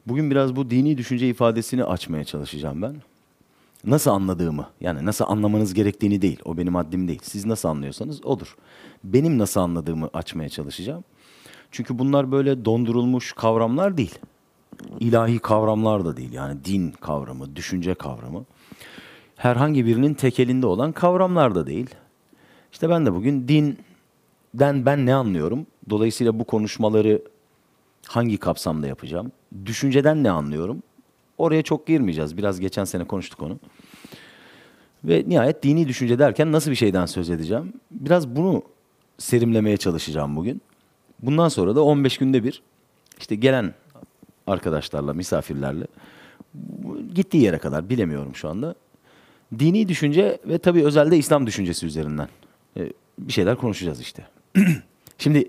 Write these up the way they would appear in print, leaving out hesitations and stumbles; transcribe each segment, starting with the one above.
Bugün biraz bu dini düşünce ifadesini açmaya çalışacağım ben. Nasıl anladığımı, yani nasıl anlamanız gerektiğini değil, o benim haddim değil. Siz nasıl anlıyorsanız odur. Benim nasıl anladığımı açmaya çalışacağım. Çünkü bunlar böyle dondurulmuş kavramlar değil. İlahi kavramlar da değil. Yani din kavramı, düşünce kavramı. Herhangi birinin tekelinde olan kavramlar da değil. İşte ben de bugün dinden ben ne anlıyorum? Dolayısıyla bu konuşmaları hangi kapsamda yapacağım? Düşünceden ne anlıyorum? Oraya çok girmeyeceğiz. Biraz geçen sene konuştuk onu. Ve nihayet dini düşünce derken nasıl bir şeyden söz edeceğim? Biraz bunu serimlemeye çalışacağım bugün. Bundan sonra da 15 günde bir işte gelen arkadaşlarla, misafirlerle gittiği yere kadar bilemiyorum şu anda. Dini düşünce ve tabii özelde İslam düşüncesi üzerinden bir şeyler konuşacağız işte. Şimdi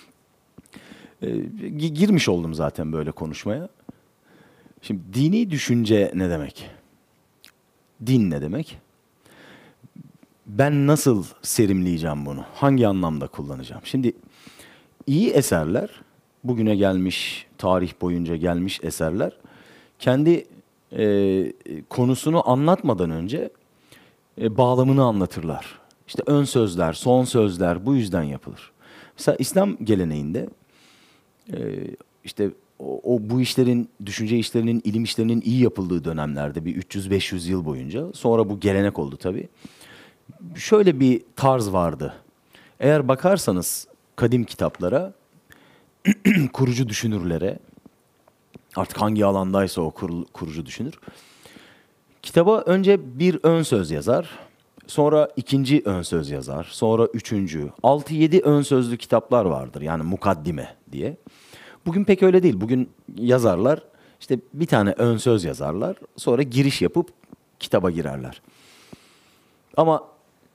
girmiş oldum zaten böyle konuşmaya. Şimdi dini düşünce ne demek? Din ne demek? Ben nasıl serimleyeceğim bunu? Hangi anlamda kullanacağım? Şimdi iyi eserler, bugüne gelmiş, tarih boyunca gelmiş eserler, kendi konusunu anlatmadan önce bağlamını anlatırlar. İşte ön sözler, son sözler bu yüzden yapılır. Mesela İslam geleneğinde işte bu işlerin, düşünce işlerinin, ilim işlerinin iyi yapıldığı dönemlerde bir 300-500 yıl boyunca, sonra bu gelenek oldu tabii. Şöyle bir tarz vardı. Eğer bakarsanız kadim kitaplara, kurucu düşünürlere, artık hangi alandaysa o kurucu düşünür, kitaba önce bir ön söz yazar, sonra ikinci ön söz yazar, sonra üçüncü, 6-7 ön sözlü kitaplar vardır, yani mukaddime diye. Bugün pek öyle değil. Bugün yazarlar işte bir tane ön söz yazarlar, sonra giriş yapıp kitaba girerler. Ama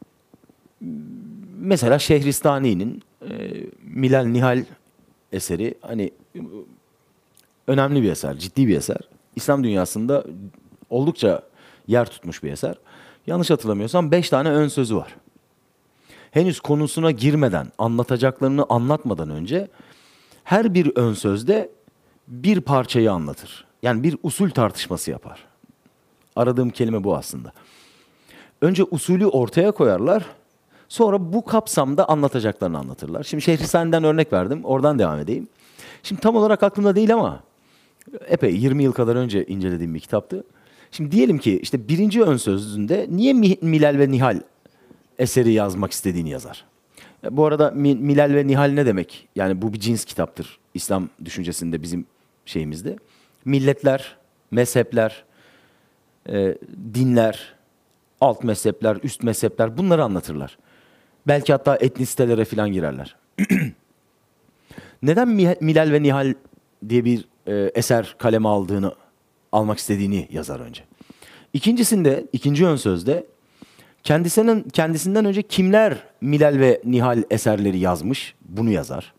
mesela Şehristani'nin Milal Nihal eseri hani önemli bir eser, ciddi bir eser. İslam dünyasında oldukça yer tutmuş bir eser. Yanlış hatırlamıyorsam 5 tane ön sözü var. Henüz konusuna girmeden, anlatacaklarını anlatmadan önce her bir ön sözde bir parçayı anlatır. Yani bir usul tartışması yapar. Aradığım kelime bu aslında. Önce usulü ortaya koyarlar, sonra bu kapsamda anlatacaklarını anlatırlar. Şimdi Şehristani'den örnek verdim, oradan devam edeyim. Şimdi tam olarak aklımda değil ama epey 20 yıl kadar önce incelediğim bir kitaptı. Şimdi diyelim ki işte birinci ön sözünde niye Milal ve Nihal eseri yazmak istediğini yazar. Bu arada Milal ve Nihal ne demek? Yani bu bir cins kitaptır İslam düşüncesinde, bizim şeyimizde. Milletler, mezhepler, dinler, alt mezhepler, üst mezhepler, bunları anlatırlar. Belki hatta etnisitelere falan girerler. Neden Milal ve Nihal diye bir eser kaleme almak istediğini yazar önce. İkincisinde, ikinci ön sözde kendisinden önce kimler Milal ve Nihal eserleri yazmış, bunu yazar.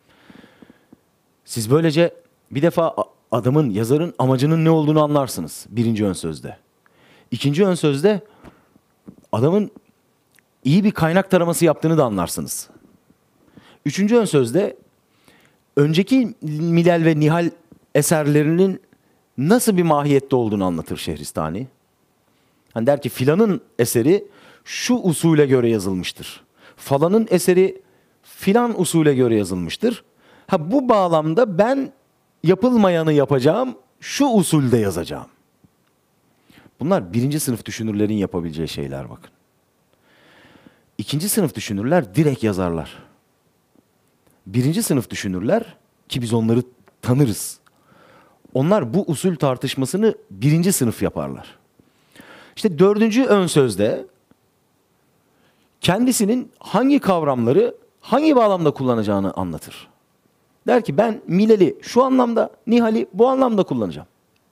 Siz böylece bir defa adamın, yazarın amacının ne olduğunu anlarsınız birinci ön sözde. İkinci ön sözde adamın iyi bir kaynak taraması yaptığını da anlarsınız. Üçüncü ön sözde önceki Milal ve Nihal eserlerinin nasıl bir mahiyette olduğunu anlatır Şehristani. Hani der ki filanın eseri şu usule göre yazılmıştır. Falanın eseri filan usule göre yazılmıştır. Ha, bu bağlamda ben yapılmayanı yapacağım, şu usulde yazacağım. Bunlar birinci sınıf düşünürlerin yapabileceği şeyler bakın. İkinci sınıf düşünürler direkt yazarlar. Birinci sınıf düşünürler, ki biz onları tanırız, onlar bu usul tartışmasını birinci sınıf yaparlar. İşte dördüncü ön sözde kendisinin hangi kavramları hangi bağlamda kullanacağını anlatır. Der ki ben Milal'i şu anlamda, Nihal'i bu anlamda kullanacağım.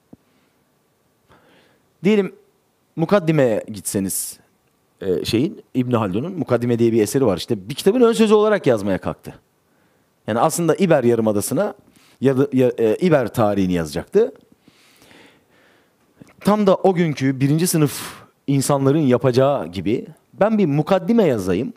Diyelim Mukaddime'ye gitseniz, İbn Haldun'un Mukaddime diye bir eseri var. İşte bir kitabın ön sözü olarak yazmaya kalktı. Yani aslında İber Yarımadası'na İber tarihini yazacaktı. Tam da o günkü birinci sınıf insanların yapacağı gibi ben bir mukaddime yazayım.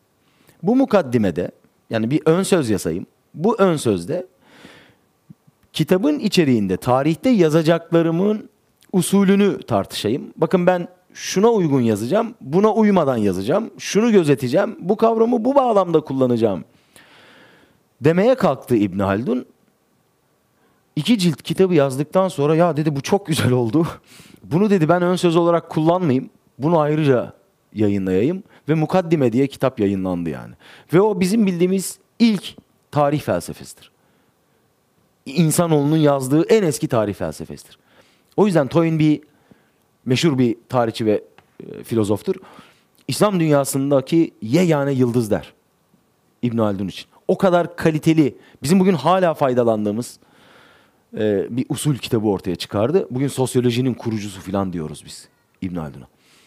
Bu mukaddimede, yani bir ön söz yazayım. Bu ön sözde kitabın içeriğinde tarihte yazacaklarımın usulünü tartışayım. Bakın ben şuna uygun yazacağım, buna uymadan yazacağım, şunu gözeteceğim, bu kavramı bu bağlamda kullanacağım demeye kalktı İbn Haldun. 2 cilt kitabı yazdıktan sonra ya dedi bu çok güzel oldu. Bunu dedi ben ön söz olarak kullanmayayım. Bunu ayrıca yayınlayayım ve Mukaddime diye kitap yayınlandı yani. Ve o bizim bildiğimiz ilk tarih felsefesidir. İnsanoğlunun yazdığı en eski tarih felsefesidir. O yüzden Toynbee meşhur bir tarihçi ve filozoftur. İslam dünyasındaki yegane yıldız der İbn Haldun için. O kadar kaliteli, bizim bugün hala faydalandığımız bir usul kitabı ortaya çıkardı. Bugün sosyolojinin kurucusu falan diyoruz biz İbn Haldun'a.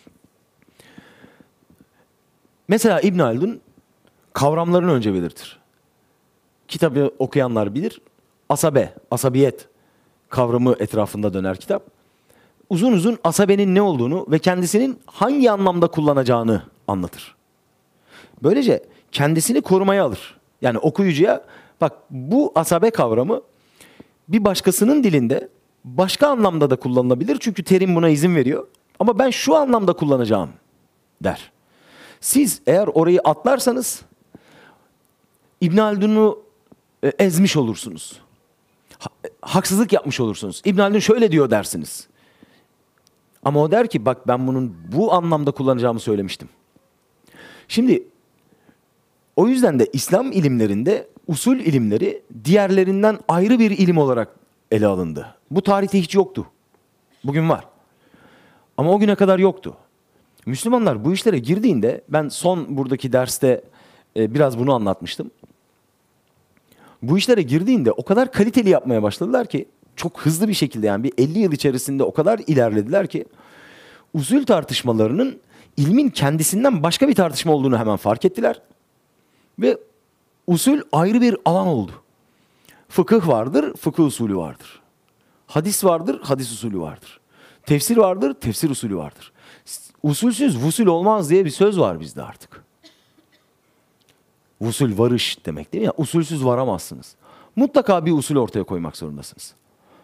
Mesela İbn Haldun kavramlarını önce belirtir. Kitabı okuyanlar bilir. Asabiyet kavramı etrafında döner kitap. Uzun uzun asabenin ne olduğunu ve kendisinin hangi anlamda kullanacağını anlatır. Böylece kendisini korumaya alır. Yani okuyucuya bak bu asabe kavramı bir başkasının dilinde başka anlamda da kullanılabilir. Çünkü terim buna izin veriyor. Ama ben şu anlamda kullanacağım der. Siz eğer orayı atlarsanız İbn Haldun'u ezmiş olursunuz. Haksızlık yapmış olursunuz. İbn Haldun şöyle diyor dersiniz. Ama o der ki bak ben bunun bu anlamda kullanacağımı söylemiştim. Şimdi o yüzden de İslam ilimlerinde usul ilimleri diğerlerinden ayrı bir ilim olarak ele alındı. Bu tarihte hiç yoktu. Bugün var. Ama o güne kadar yoktu. Müslümanlar bu işlere girdiğinde ben son buradaki derste biraz bunu anlatmıştım. Bu işlere girdiğinde o kadar kaliteli yapmaya başladılar ki çok hızlı bir şekilde yani bir 50 yıl içerisinde o kadar ilerlediler ki usul tartışmalarının ilmin kendisinden başka bir tartışma olduğunu hemen fark ettiler. Ve usul ayrı bir alan oldu. Fıkıh vardır, fıkıh usulü vardır. Hadis vardır, hadis usulü vardır. Tefsir vardır, tefsir usulü vardır. Usulsüz vusul olmaz diye bir söz var bizde artık. Vusul varış demek değil mi? Yani usulsüz varamazsınız. Mutlaka bir usul ortaya koymak zorundasınız.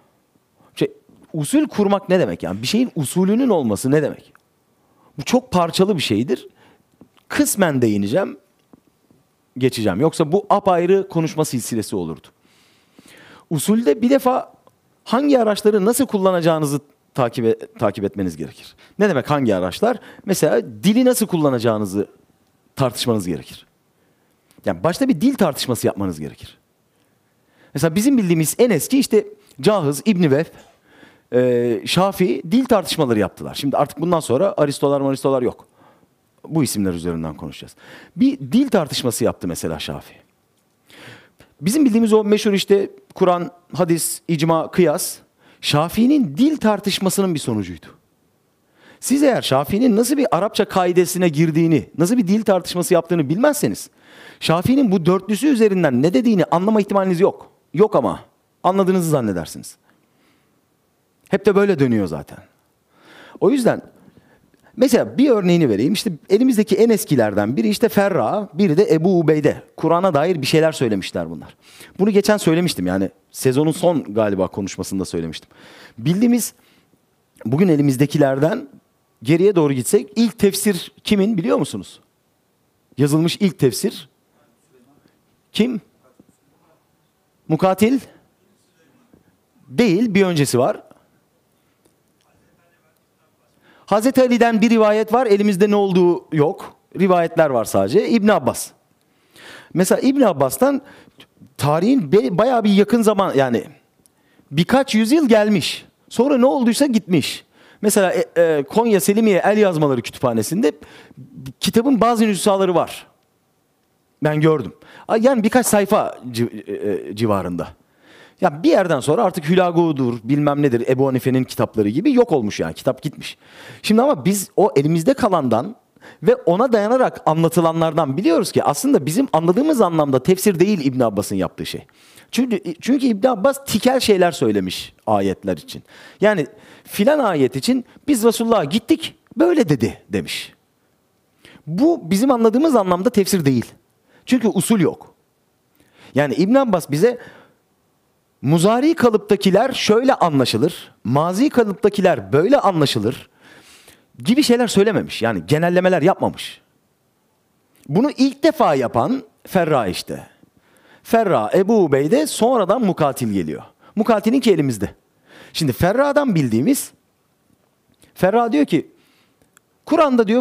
Usul kurmak ne demek? Yani bir şeyin usulünün olması ne demek? Bu çok parçalı bir şeydir. Kısmen değineceğim, geçeceğim. Yoksa bu apayrı konuşma silsilesi olurdu. Usulde bir defa hangi araçları nasıl kullanacağınızı takip etmeniz gerekir. Ne demek hangi araçlar? Mesela dili nasıl kullanacağınızı tartışmanız gerekir. Yani başta bir dil tartışması yapmanız gerekir. Mesela bizim bildiğimiz en eski işte Cahiz, İbn Vehb, Şafii dil tartışmaları yaptılar. Şimdi artık bundan sonra Aristolar yok. Bu isimler üzerinden konuşacağız. Bir dil tartışması yaptı mesela Şafii. Bizim bildiğimiz o meşhur işte Kur'an, hadis, icma, kıyas, Şafii'nin dil tartışmasının bir sonucuydu. Siz eğer Şafii'nin nasıl bir Arapça kaidesine girdiğini, nasıl bir dil tartışması yaptığını bilmezseniz, Şafii'nin bu dörtlüsü üzerinden ne dediğini anlama ihtimaliniz yok. Yok ama anladığınızı zannedersiniz. Hep de böyle dönüyor zaten. O yüzden mesela bir örneğini vereyim. İşte elimizdeki en eskilerden biri işte Ferra, biri de Ebu Ubeyde. Kur'an'a dair bir şeyler söylemişler bunlar. Bunu geçen söylemiştim yani sezonun son galiba konuşmasında söylemiştim. Bildiğimiz bugün elimizdekilerden geriye doğru gitsek ilk tefsir kimin biliyor musunuz? Yazılmış ilk tefsir kim? Mukatil? Değil, bir öncesi var. Hazreti Ali'den bir rivayet var, elimizde ne olduğu yok. Rivayetler var sadece. İbn Abbas. Mesela İbn Abbas'tan tarihin bayağı bir yakın zaman yani birkaç yüzyıl gelmiş. Sonra ne olduysa gitmiş. Mesela Konya Selimiye El Yazmaları Kütüphanesi'nde kitabın bazı nüshaları var. Ben gördüm. Yani birkaç sayfa civarında. Ya bir yerden sonra artık Hülagu'dur, bilmem nedir, Ebu Hanife'nin kitapları gibi yok olmuş yani. Kitap gitmiş. Şimdi ama biz o elimizde kalandan ve ona dayanarak anlatılanlardan biliyoruz ki aslında bizim anladığımız anlamda tefsir değil İbn Abbas'ın yaptığı şey. Çünkü İbn Abbas tikel şeyler söylemiş ayetler için. Yani filan ayet için biz Resulullah'a gittik böyle dedi demiş. Bu bizim anladığımız anlamda tefsir değil. Çünkü usul yok. Yani İbn Abbas bize Muzari kalıptakiler şöyle anlaşılır, mazi kalıptakiler böyle anlaşılır gibi şeyler söylememiş. Yani genellemeler yapmamış. Bunu ilk defa yapan Ferra işte. Ferra, Ebu Ubeyde, sonradan Mukatil geliyor. Mukatil'in ki elimizde. Şimdi Ferra'dan bildiğimiz, Ferra diyor ki, Kur'an'da diyor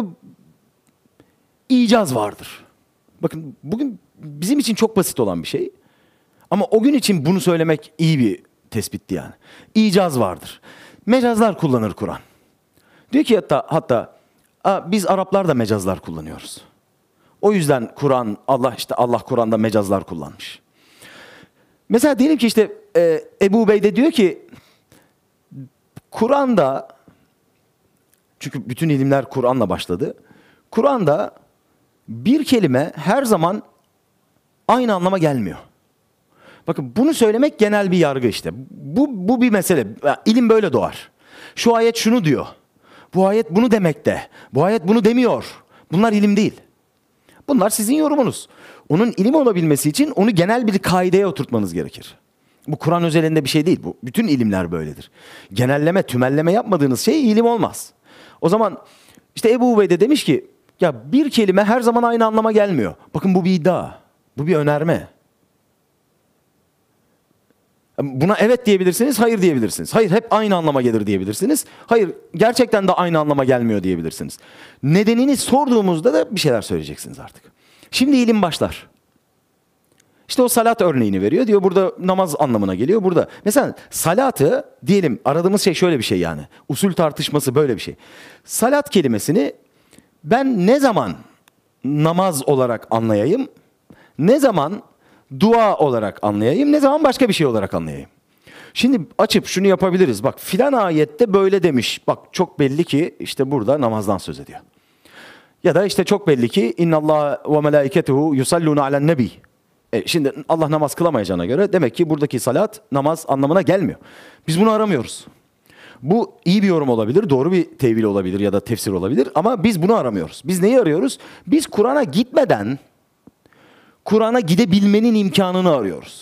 icaz vardır. Bakın bugün bizim için çok basit olan bir şey. Ama o gün için bunu söylemek iyi bir tespitti yani. İcaz vardır. Mecazlar kullanır Kur'an. Diyor ki hatta biz Araplar da mecazlar kullanıyoruz. O yüzden Allah Kur'an'da mecazlar kullanmış. Mesela diyelim ki işte Ebu Ubeyde diyor ki Kur'an'da, çünkü bütün ilimler Kur'an'la başladı. Kur'an'da bir kelime her zaman aynı anlama gelmiyor. Bakın bunu söylemek genel bir yargı işte. Bu bir mesele. İlim böyle doğar. Şu ayet şunu diyor. Bu ayet bunu demekte. Bu ayet bunu demiyor. Bunlar ilim değil. Bunlar sizin yorumunuz. Onun ilim olabilmesi için onu genel bir kaideye oturtmanız gerekir. Bu Kur'an özelinde bir şey değil. Bu bütün ilimler böyledir. Genelleme, tümelleme yapmadığınız şey ilim olmaz. O zaman işte Ebu Ubeyde demiş ki ya bir kelime her zaman aynı anlama gelmiyor. Bakın bu bir iddia. Bu bir önerme. Buna evet diyebilirsiniz, hayır diyebilirsiniz. Hayır hep aynı anlama gelir diyebilirsiniz. Hayır gerçekten de aynı anlama gelmiyor diyebilirsiniz. Nedenini sorduğumuzda da bir şeyler söyleyeceksiniz artık. Şimdi ilim başlar. İşte o salat örneğini veriyor. Diyor burada namaz anlamına geliyor. Burada mesela salatı diyelim aradığımız şey şöyle bir şey yani. Usul tartışması böyle bir şey. Salat kelimesini ben ne zaman namaz olarak anlayayım? Ne zaman dua olarak anlayayım? Ne zaman başka bir şey olarak anlayayım? Şimdi açıp şunu yapabiliriz. Bak filan ayette böyle demiş. Bak çok belli ki işte burada namazdan söz ediyor. Ya da işte çok belli ki innallah ve melaiketuhu yusalluna alen nebi. Şimdi Allah namaz kılamayacağına göre demek ki buradaki salat namaz anlamına gelmiyor. Biz bunu aramıyoruz. Bu iyi bir yorum olabilir, doğru bir tevil olabilir ya da tefsir olabilir ama biz bunu aramıyoruz. Biz neyi arıyoruz? Biz Kur'an'a gitmeden Kur'an'a gidebilmenin imkanını arıyoruz.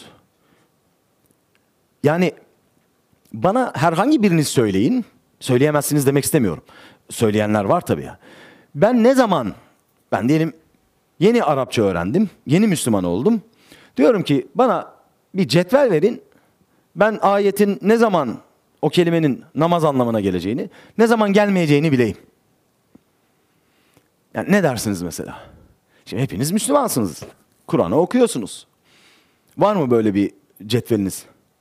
Yani bana herhangi biriniz söyleyin, söyleyemezsiniz demek istemiyorum. Söyleyenler var tabii ya. Ben diyelim yeni Arapça öğrendim, yeni Müslüman oldum. Diyorum ki bana bir cetvel verin, ben ayetin ne zaman o kelimenin namaz anlamına geleceğini, ne zaman gelmeyeceğini bileyim. Yani ne dersiniz mesela? Şimdi hepiniz Müslümansınız. Kur'an'ı okuyorsunuz. Var mı böyle bir cetveliniz?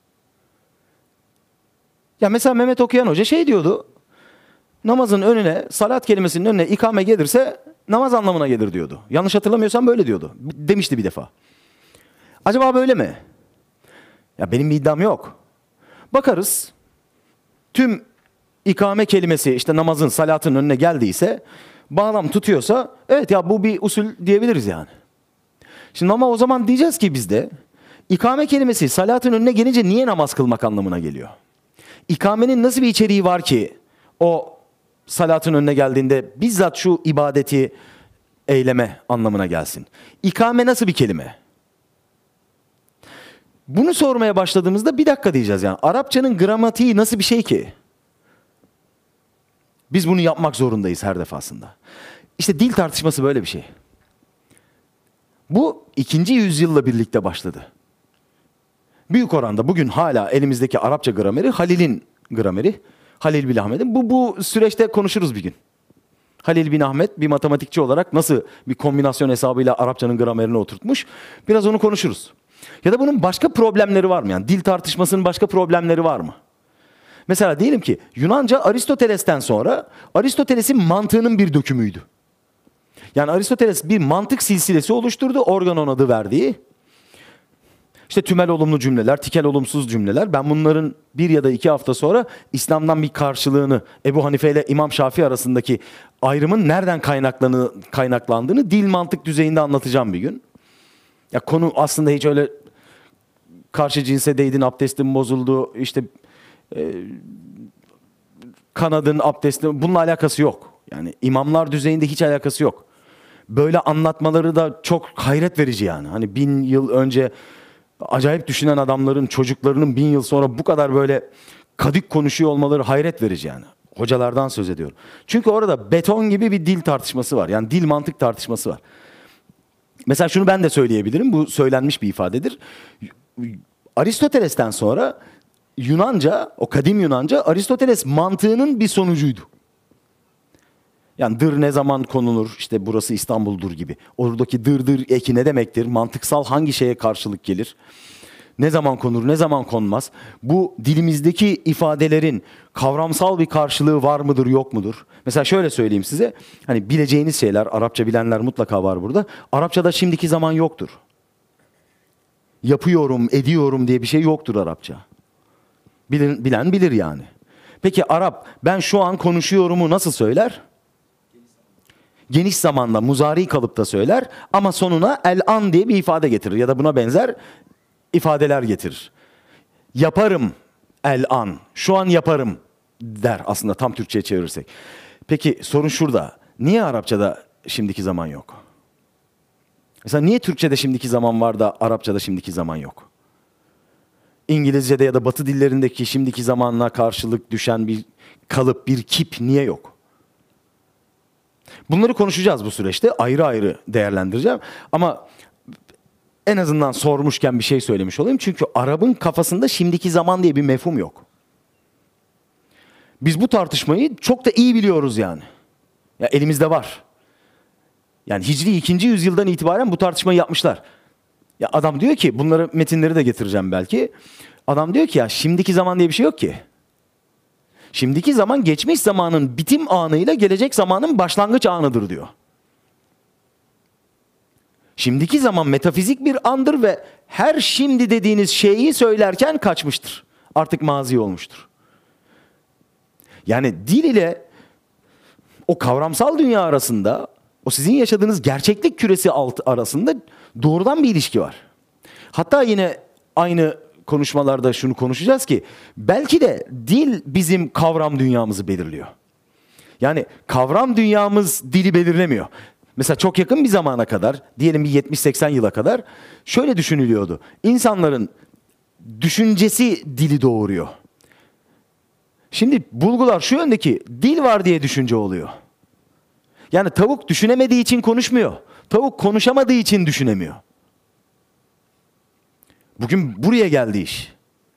Ya mesela Mehmet Okuyan Hoca şey diyordu. Namazın önüne, salat kelimesinin önüne ikame gelirse namaz anlamına gelir diyordu. Yanlış hatırlamıyorsam böyle diyordu. Demişti bir defa. Acaba böyle mi? Ya benim bir iddiam yok. Bakarız. Tüm ikame kelimesi işte namazın, salatın önüne geldiyse, bağlam tutuyorsa evet ya bu bir usul diyebiliriz yani. Şimdi ama o zaman diyeceğiz ki biz de ikame kelimesi salatın önüne gelince niye namaz kılmak anlamına geliyor? İkamenin nasıl bir içeriği var ki o salatın önüne geldiğinde bizzat şu ibadeti eyleme anlamına gelsin? İkame nasıl bir kelime? Bunu sormaya başladığımızda bir dakika diyeceğiz yani. Arapçanın gramatiği nasıl bir şey ki? Biz bunu yapmak zorundayız her defasında. İşte dil tartışması böyle bir şey. Bu 2. yüzyılla birlikte başladı. Büyük oranda bugün hala elimizdeki Arapça grameri Halil'in grameri. Halil bin Ahmet'in. Bu süreçte konuşuruz bir gün. Halil bin Ahmet bir matematikçi olarak nasıl bir kombinasyon hesabıyla Arapçanın gramerini oturtmuş. Biraz onu konuşuruz. Ya da bunun başka problemleri var mı? Yani dil tartışmasının başka problemleri var mı? Mesela diyelim ki Yunanca Aristoteles'ten sonra Aristoteles'in mantığının bir dökümüydü. Yani Aristoteles bir mantık silsilesi oluşturdu, organon adı verdiği. İşte tümel olumlu cümleler, tikel olumsuz cümleler. Ben bunların 1 ya da 2 hafta sonra İslam'dan bir karşılığını, Ebu Hanife ile İmam Şafii arasındaki ayrımın nereden kaynaklandığını dil mantık düzeyinde anlatacağım bir gün. Ya konu aslında hiç öyle karşı cinse değdin, abdestin bozuldu, işte kanadın abdestin, bununla alakası yok. Yani imamlar düzeyinde hiç alakası yok. Böyle anlatmaları da çok hayret verici yani. Hani 1000 yıl önce Acayip düşünen adamların çocuklarının 1000 yıl sonra bu kadar böyle kadık konuşuyor olmaları hayret verici yani. Hocalardan söz ediyorum. Çünkü orada beton gibi bir dil tartışması var. Yani dil mantık tartışması var. Mesela şunu ben de söyleyebilirim. Bu söylenmiş bir ifadedir. Aristoteles'ten sonra Yunanca, o kadim Yunanca Aristoteles mantığının bir sonucuydu. Yani dır ne zaman konulur, işte burası İstanbul'dur gibi. Oradaki dır eki ne demektir? Mantıksal hangi şeye karşılık gelir? Ne zaman konur, ne zaman konmaz? Bu dilimizdeki ifadelerin kavramsal bir karşılığı var mıdır, yok mudur? Mesela şöyle söyleyeyim size. Hani bileceğiniz şeyler, Arapça bilenler mutlaka var burada. Arapçada şimdiki zaman yoktur. Yapıyorum, ediyorum diye bir şey yoktur Arapça. Bilen bilir yani. Peki Arap, ben şu an konuşuyorumu nasıl söyler? Geniş zamanda, muzari kalıpta söyler ama sonuna el-an diye bir ifade getirir ya da buna benzer ifadeler getirir. Yaparım el-an, şu an yaparım der aslında tam Türkçe'ye çevirirsek. Peki sorun şurada, niye Arapçada şimdiki zaman yok? Mesela niye Türkçe'de şimdiki zaman var da Arapçada şimdiki zaman yok? İngilizce'de ya da Batı dillerindeki şimdiki zamanla karşılık düşen bir kalıp, bir kip niye yok? Bunları konuşacağız bu süreçte. Ayrı ayrı değerlendireceğim. Ama en azından sormuşken bir şey söylemiş olayım. Çünkü Arap'ın kafasında şimdiki zaman diye bir mefhum yok. Biz bu tartışmayı çok da iyi biliyoruz yani. Ya elimizde var. Yani Hicri 2. yüzyıldan itibaren bu tartışmayı yapmışlar. Ya adam diyor ki, bunları metinleri de getireceğim belki. Adam diyor ki ya şimdiki zaman diye bir şey yok ki. Şimdiki zaman geçmiş zamanın bitim anıyla gelecek zamanın başlangıç anıdır diyor. Şimdiki zaman metafizik bir andır ve her şimdi dediğiniz şeyi söylerken kaçmıştır. Artık mazi olmuştur. Yani dil ile o kavramsal dünya arasında, o sizin yaşadığınız gerçeklik küresi arasında doğrudan bir ilişki var. Hatta yine aynı konuşmalarda şunu konuşacağız ki belki de dil bizim kavram dünyamızı belirliyor. Yani kavram dünyamız dili belirlemiyor. Mesela çok yakın bir zamana kadar, diyelim bir 70-80 yıla kadar şöyle düşünülüyordu. İnsanların düşüncesi dili doğuruyor. Şimdi bulgular şu yöndeki, dil var diye düşünce oluyor. Yani tavuk düşünemediği için konuşmuyor. Tavuk konuşamadığı için düşünemiyor. Bugün buraya geldi iş.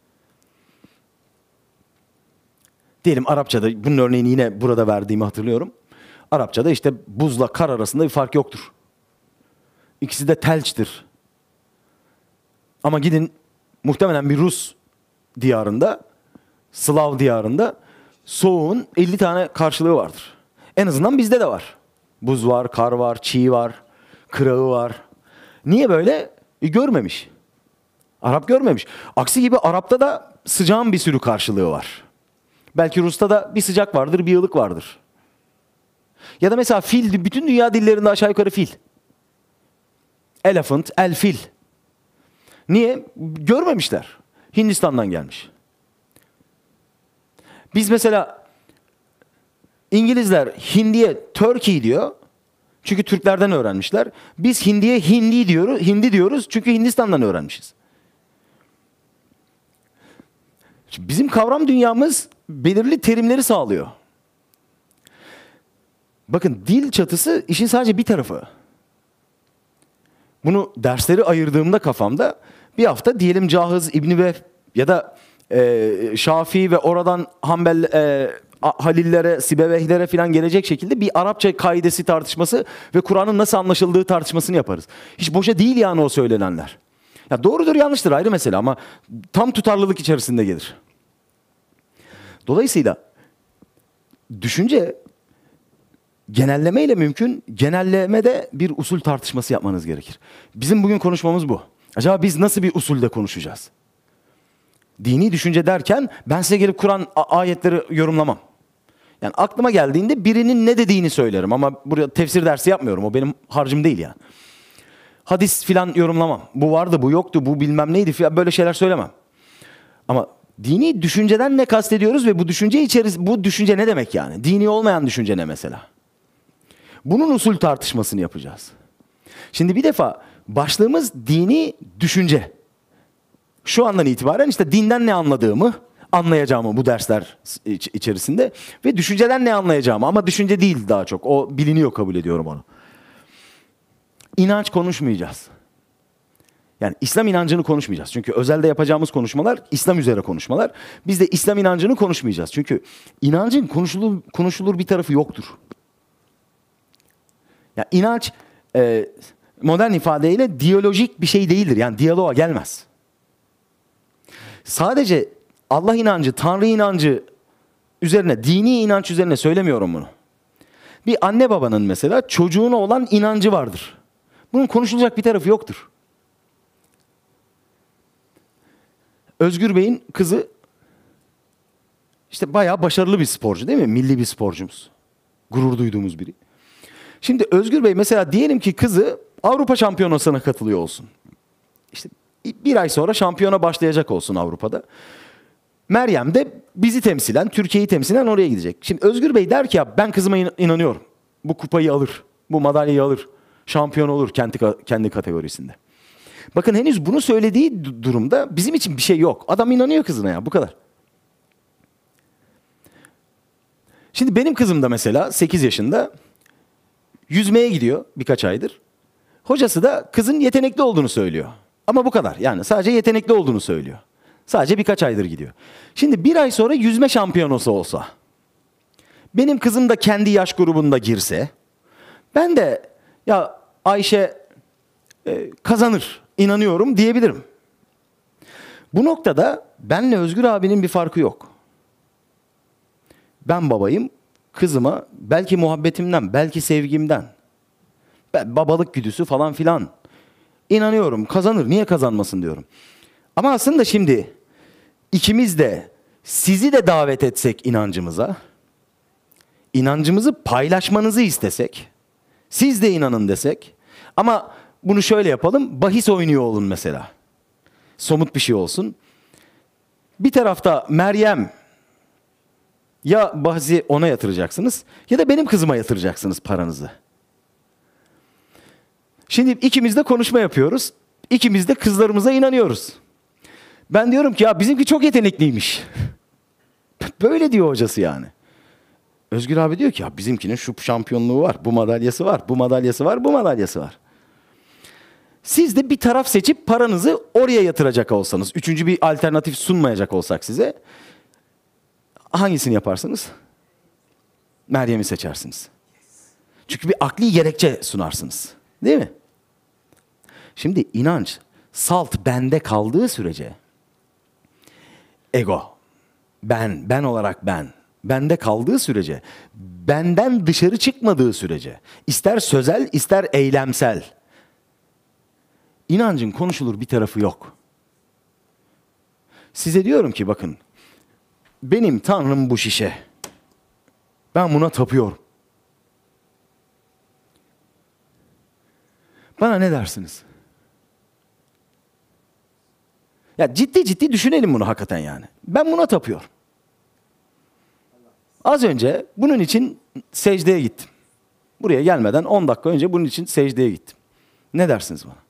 Diyelim Arapçada, bunun örneğini yine burada verdiğimi hatırlıyorum. Arapçada işte buzla kar arasında bir fark yoktur. İkisi de telçtir. Ama gidin muhtemelen bir Rus diyarında, Slav diyarında soğuğun 50 tane karşılığı vardır. En azından bizde de var. Buz var, kar var, çiğ var, kırağı var. Niye böyle? Görmemiş. Arap görmemiş. Aksi gibi Arap'ta da sıcağın bir sürü karşılığı var. Belki Rus'ta da bir sıcak vardır, bir ılık vardır. Ya da mesela fil, bütün dünya dillerinde aşağı yukarı fil. Elephant, el fil. Niye? Görmemişler. Hindistan'dan gelmiş. Biz mesela İngilizler Hindi'ye Turkey diyor. Çünkü Türklerden öğrenmişler. Biz Hindi'ye Hindi diyoruz çünkü Hindistan'dan öğrenmişiz. Şimdi bizim kavram dünyamız belirli terimleri sağlıyor. Bakın dil çatısı işin sadece bir tarafı. Bunu dersleri ayırdığımda kafamda bir hafta diyelim Cahız, İbn Vehb ya da Şafii ve oradan Hanbel, Halillere, Sibevehlere falan gelecek şekilde bir Arapça kaidesi tartışması ve Kur'an'ın nasıl anlaşıldığı tartışmasını yaparız. Hiç boşa değil yani o söylenenler. Ya doğrudur yanlıştır ayrı mesele ama tam tutarlılık içerisinde gelir. Dolayısıyla düşünce genellemeyle mümkün, genellemede bir usul tartışması yapmanız gerekir. Bizim bugün konuşmamız bu. Acaba biz nasıl bir usulde konuşacağız? Dini düşünce derken ben size gelip Kur'an ayetleri yorumlamam. Yani aklıma geldiğinde birinin ne dediğini söylerim ama buraya tefsir dersi yapmıyorum. O benim harcım değil yani. Hadis filan yorumlamam. Bu vardı, bu yoktu, bu bilmem neydi filan böyle şeyler söylemem. Ama dini düşünceden ne kastediyoruz ve bu düşünce bu düşünce ne demek yani? Dini olmayan düşünce ne mesela? Bunun usul tartışmasını yapacağız. Şimdi bir defa başlığımız dini düşünce. şu andan itibaren işte dinden ne anladığımı anlayacağımı bu dersler içerisinde ve düşünceden ne anlayacağımı, ama düşünce değil daha çok. O biliniyor, kabul ediyorum onu. İnanç konuşmayacağız. Yani İslam inancını konuşmayacağız. Çünkü özelde yapacağımız konuşmalar İslam üzere konuşmalar. Biz de İslam inancını konuşmayacağız. Çünkü inancın konuşulur bir tarafı yoktur. Ya inanç modern ifadeyle diyalojik bir şey değildir. Yani diyaloğa gelmez. Sadece Allah inancı, Tanrı inancı üzerine, dini inanç üzerine söylemiyorum bunu. Bir anne babanın mesela çocuğuna olan inancı vardır. Bunun konuşulacak bir tarafı yoktur. Özgür Bey'in kızı işte bayağı başarılı bir sporcu, değil mi? Milli bir sporcumuz. Gurur duyduğumuz biri. Şimdi Özgür Bey mesela diyelim ki kızı Avrupa Şampiyonası'na katılıyor olsun. İşte bir ay sonra şampiyona başlayacak olsun Avrupa'da. Meryem de bizi temsilen, Türkiye'yi temsilen oraya gidecek. Şimdi Özgür Bey der ki ya ben kızıma inanıyorum. Bu kupayı alır, bu madalyayı alır, şampiyon olur kendi kategorisinde. Bakın henüz bunu söylediği durumda bizim için bir şey yok. Adam inanıyor kızına ya, bu kadar. Şimdi benim kızım da mesela 8 yaşında yüzmeye gidiyor birkaç aydır. Hocası da kızın yetenekli olduğunu söylüyor. Ama bu kadar. Yani sadece yetenekli olduğunu söylüyor. Sadece birkaç aydır gidiyor. Şimdi bir ay sonra yüzme şampiyonası olsa, benim kızım da kendi yaş grubunda girse, ben de ya Ayşe kazanır, inanıyorum diyebilirim. Bu noktada benle Özgür abinin bir farkı yok. Ben babayım, kızıma belki muhabbetimden, belki sevgimden, babalık güdüsü falan filan inanıyorum, kazanır, niye kazanmasın diyorum. Ama aslında şimdi ikimiz de sizi de davet etsek inancımıza, inancımızı paylaşmanızı istesek, siz de inanın desek, ama bunu şöyle yapalım, bahis oynuyor olun mesela. Somut bir şey olsun. Bir tarafta Meryem, ya bahsi ona yatıracaksınız ya da benim kızıma yatıracaksınız paranızı. Şimdi ikimiz de konuşma yapıyoruz. İkimiz de kızlarımıza inanıyoruz. Ben diyorum ki ya bizimki çok yetenekliymiş. Böyle diyor hocası yani. Özgür abi diyor ki ya bizimkinin şu şampiyonluğu var, bu madalyası var, bu madalyası var, bu madalyası var. Siz de bir taraf seçip paranızı oraya yatıracak olsanız, üçüncü bir alternatif sunmayacak olsak size, hangisini yaparsınız? Meryem'i seçersiniz. Çünkü bir akli gerekçe sunarsınız. Değil mi? Şimdi inanç, salt bende kaldığı sürece, ego, ben olarak bende kaldığı sürece, benden dışarı çıkmadığı sürece, ister sözel ister eylemsel, inancın konuşulur bir tarafı yok. Size diyorum ki bakın, benim tanrım bu şişe. Ben buna tapıyorum. Bana ne dersiniz? Ya ciddi düşünelim bunu hakikaten yani. Ben buna tapıyorum. Az önce bunun için secdeye gittim. Buraya gelmeden 10 dakika önce bunun için secdeye gittim. Ne dersiniz bana?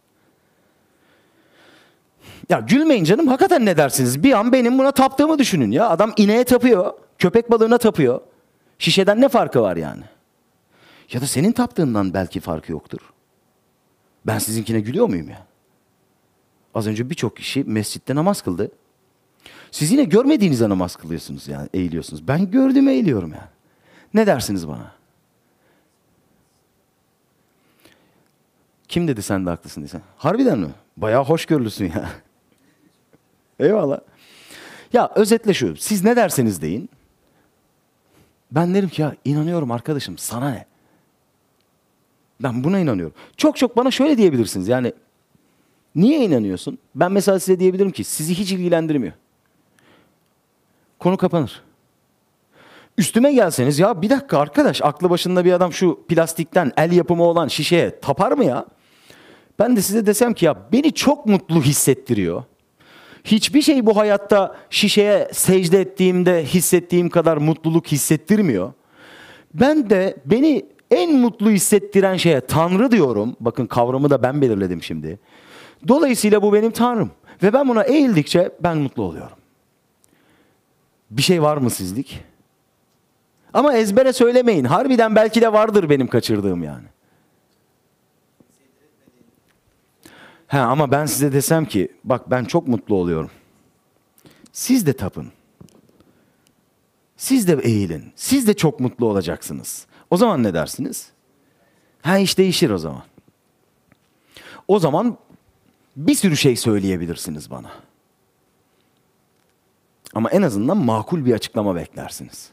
Ya gülmeyin canım, hakikaten ne dersiniz? Bir an benim buna taptığımı düşünün ya. Adam ineğe tapıyor, köpek balığına tapıyor. Şişeden ne farkı var yani? Ya da senin taptığından belki farkı yoktur. Ben sizinkine gülüyor muyum ya? Az önce birçok kişi mescitte namaz kıldı. Siz yine görmediğinizde namaz kılıyorsunuz yani, eğiliyorsunuz. Ben gördüğümü eğiliyorum yani. Ne dersiniz bana? Kim dedi sen de haklısın diye? Harbiden mi? Bayağı hoşgörülüsün ya. Eyvallah. Ya özetle şu, siz ne derseniz deyin. Ben derim ki ya inanıyorum arkadaşım, sana ne? Ben buna inanıyorum. Çok bana şöyle diyebilirsiniz yani, niye inanıyorsun? Ben mesela size diyebilirim ki sizi hiç ilgilendirmiyor. Konu kapanır. Üstüme gelseniz ya bir dakika arkadaş, aklı başında bir adam şu plastikten el yapımı olan şişeye tapar mı ya? Ben de size desem ki ya beni çok mutlu hissettiriyor. Hiçbir şey bu hayatta şişeye secde ettiğimde hissettiğim kadar mutluluk hissettirmiyor. Ben de beni en mutlu hissettiren şeye Tanrı diyorum. Bakın kavramı da ben belirledim şimdi. Dolayısıyla bu benim Tanrım. Ve ben buna eğildikçe ben mutlu oluyorum. Bir şey var mı sizlik? Ama ezbere söylemeyin. Harbiden belki de vardır benim kaçırdığım yani. Ama ben size desem ki bak ben çok mutlu oluyorum. Siz de tapın. Siz de eğilin. Siz de çok mutlu olacaksınız. O zaman ne dersiniz? İş değişir o zaman. O zaman bir sürü şey söyleyebilirsiniz bana. Ama en azından makul bir açıklama beklersiniz.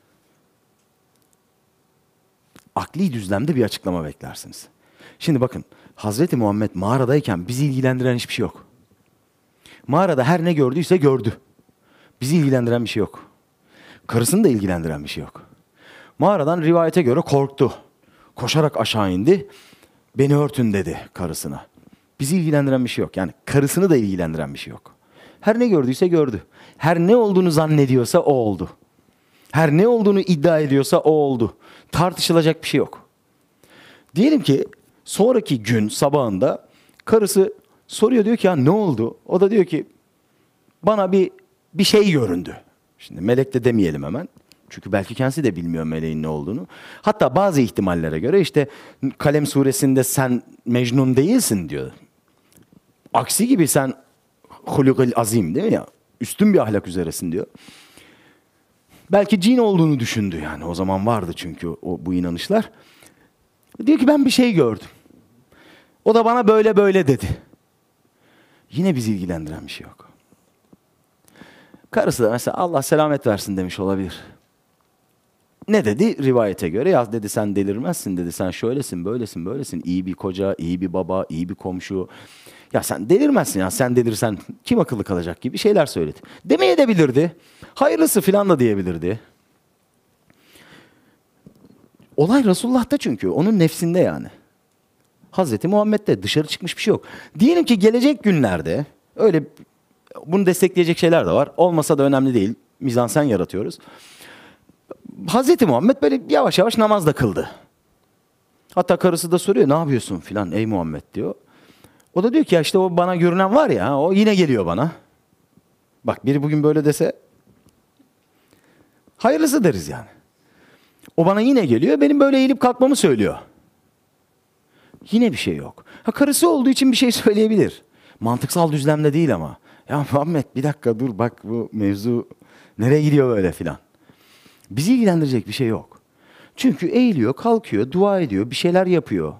Akli düzlemde bir açıklama beklersiniz. Şimdi bakın, Hazreti Muhammed mağaradayken bizi ilgilendiren hiçbir şey yok. Mağarada her ne gördüyse gördü. Bizi ilgilendiren bir şey yok. Karısını da ilgilendiren bir şey yok. Mağaradan rivayete göre korktu. Koşarak aşağı indi. Beni örtün dedi karısına. Bizi ilgilendiren bir şey yok. Yani karısını da ilgilendiren bir şey yok. Her ne gördüyse gördü. Her ne olduğunu zannediyorsa o oldu. Her ne olduğunu iddia ediyorsa o oldu. Tartışılacak bir şey yok. Diyelim ki sonraki gün sabahında karısı soruyor, diyor ki ya ne oldu? O da diyor ki bana bir şey göründü. Şimdi melek de demeyelim hemen. Çünkü belki kendisi de bilmiyor meleğin ne olduğunu. Hatta bazı ihtimallere göre işte Kalem suresinde sen Mecnun değilsin diyor. Aksi gibi sen hulukul azim değil mi ya? Üstün bir ahlak üzeresin diyor. Belki cin olduğunu düşündü yani. O zaman vardı çünkü bu inanışlar. Diyor ki ben bir şey gördüm. O da bana böyle böyle dedi. Yine bizi ilgilendiren bir şey yok. Karısı da mesela Allah selamet versin demiş olabilir. Ne dedi? Rivayete göre ya dedi sen delirmezsin dedi. Sen şöylesin, böylesin, böylesin. İyi bir koca, iyi bir baba, iyi bir komşu. Ya sen delirmezsin ya. Sen delirsen kim akıllı kalacak gibi şeyler söyledi. Demeye de bilirdi. Hayırlısı filan da diyebilirdi. Olay Resulullah'ta çünkü. Onun nefsinde yani. Hazreti Muhammed'de dışarı çıkmış bir şey yok. Diyelim ki gelecek günlerde öyle bunu destekleyecek şeyler de var. Olmasa da önemli değil. Mizansen yaratıyoruz. Hazreti Muhammed böyle yavaş yavaş namaz da kıldı. Hatta karısı da soruyor ne yapıyorsun filan ey Muhammed diyor. O da diyor ki ya işte o bana görünen var ya o yine geliyor bana. Bak biri bugün böyle dese hayırlısı deriz yani. O bana yine geliyor benim böyle eğilip kalkmamı söylüyor. Yine bir şey yok. Karısı olduğu için bir şey söyleyebilir. Mantıksal düzlemde değil ama. Ya Muhammed bir dakika dur bak bu mevzu nereye gidiyor böyle filan. Bizi ilgilendirecek bir şey yok. Çünkü eğiliyor, kalkıyor, dua ediyor, bir şeyler yapıyor.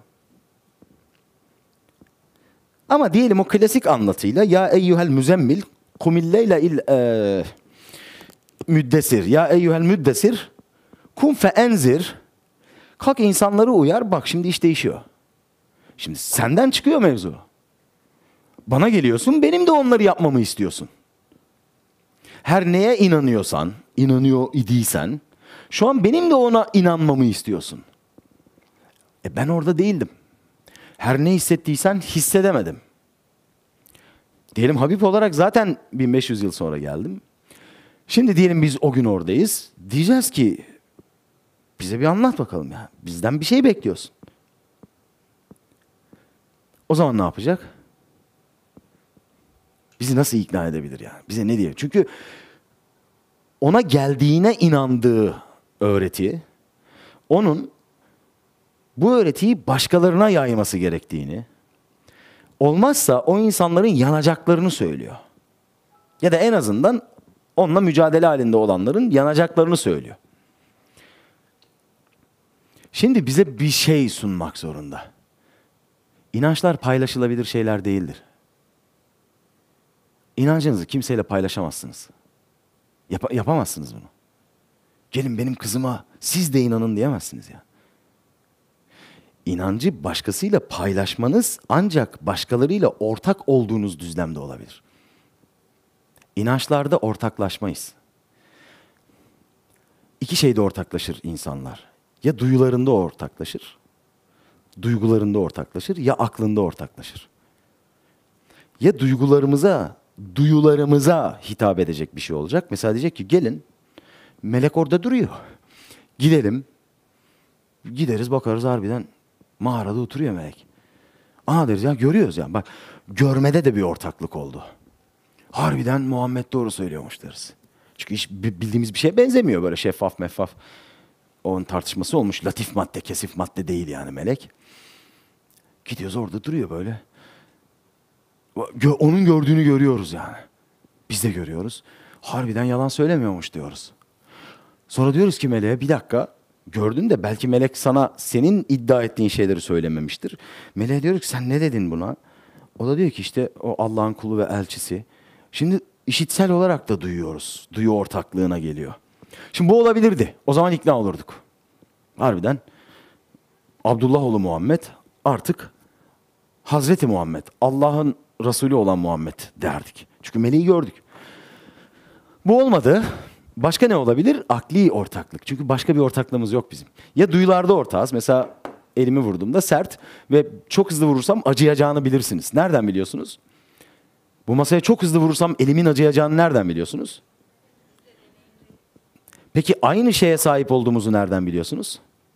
Ama diyelim o klasik anlatıyla ya eyyuhel müzemmil kumilleyle müddessir. Ya eyyuhel müddessir kum fe enzir. Kalk insanları uyar. Bak şimdi iş değişiyor. Şimdi senden çıkıyor mevzu. Bana geliyorsun, benim de onları yapmamı istiyorsun. Her neye inanıyorsan, inanıyor idiysen, şu an benim de ona inanmamı istiyorsun. Ben orada değildim. Her ne hissettiysen hissedemedim. Diyelim Habib olarak zaten 1500 yıl sonra geldim. Şimdi diyelim biz o gün oradayız. Diyeceğiz ki bize bir anlat bakalım ya. Bizden bir şey bekliyorsun. O zaman ne yapacak? Bizi nasıl ikna edebilir yani? Bize ne diye? Çünkü ona geldiğine inandığı öğreti, onun bu öğretiyi başkalarına yayması gerektiğini, olmazsa o insanların yanacaklarını söylüyor. Ya da en azından onunla mücadele halinde olanların yanacaklarını söylüyor. Şimdi bize bir şey sunmak zorunda. İnançlar paylaşılabilir şeyler değildir. İnancınızı kimseyle paylaşamazsınız. Yapamazsınız bunu. Gelin benim kızıma siz de inanın diyemezsiniz ya. İnancı başkasıyla paylaşmanız ancak başkalarıyla ortak olduğunuz düzlemde olabilir. İnançlarda ortaklaşmayız. İki şeyde ortaklaşır insanlar. Ya duyularında ortaklaşır, duygularında ortaklaşır ya aklında ortaklaşır. Ya duyularımıza hitap edecek bir şey olacak. Mesela diyecek ki gelin, melek orada duruyor. Gidelim, gideriz bakarız harbiden mağarada oturuyor melek. Aa deriz ya görüyoruz ya. Bak görmede de bir ortaklık oldu. Harbiden Muhammed doğru söylüyormuş deriz. Çünkü hiç bildiğimiz bir şeye benzemiyor, böyle şeffaf meffaf. Onun tartışması olmuş. Latif madde, kesif madde değil yani melek. Gidiyoruz, orada duruyor böyle. Onun gördüğünü görüyoruz yani. Biz de görüyoruz. Harbiden yalan söylemiyormuş diyoruz. Sonra diyoruz ki meleğe, bir dakika, gördün de belki melek sana senin iddia ettiğin şeyleri söylememiştir. Meleğe diyoruz ki sen ne dedin buna? O da diyor ki işte o Allah'ın kulu ve elçisi. Şimdi işitsel olarak da duyuyoruz. Duyu ortaklığına geliyor. Şimdi bu olabilirdi. O zaman ikna olurduk. Harbiden Abdullah oğlu Muhammed artık Hazreti Muhammed, Allah'ın Resulü olan Muhammed derdik. Çünkü meleği gördük. Bu olmadı. Başka ne olabilir? Akli ortaklık. Çünkü başka bir ortaklığımız yok bizim. Ya duyularda ortağız. Mesela elimi vurduğumda sert ve çok hızlı vurursam acıyacağını bilirsiniz. Nereden biliyorsunuz? Bu masaya çok hızlı vurursam elimin acıyacağını nereden biliyorsunuz? Peki aynı şeye sahip olduğumuzu nereden biliyorsunuz?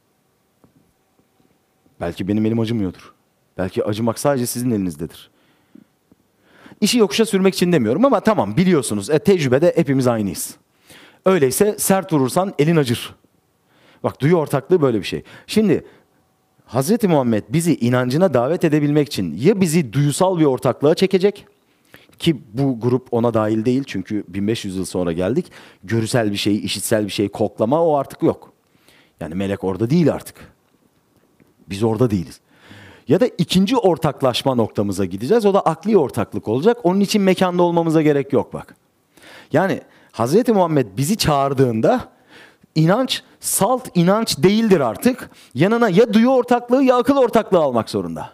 Belki benim elim acımıyordur. Belki acımak sadece sizin elinizdedir. İşi yokuşa sürmek için demiyorum ama tamam, biliyorsunuz. Tecrübede hepimiz aynıyız. Öyleyse sert vurursan elin acır. Bak, duyu ortaklığı böyle bir şey. Şimdi Hz. Muhammed bizi inancına davet edebilmek için ya bizi duyusal bir ortaklığa çekecek, ki bu grup ona dahil değil çünkü 1500 yıl sonra geldik. Görüsel bir şey, işitsel bir şey, koklama, o artık yok. Yani melek orada değil artık. Biz orada değiliz. Ya da ikinci ortaklaşma noktamıza gideceğiz. O da akli ortaklık olacak. Onun için mekanda olmamıza gerek yok bak. Yani Hz. Muhammed bizi çağırdığında inanç salt inanç değildir artık. Yanına ya duyu ortaklığı ya akıl ortaklığı almak zorunda.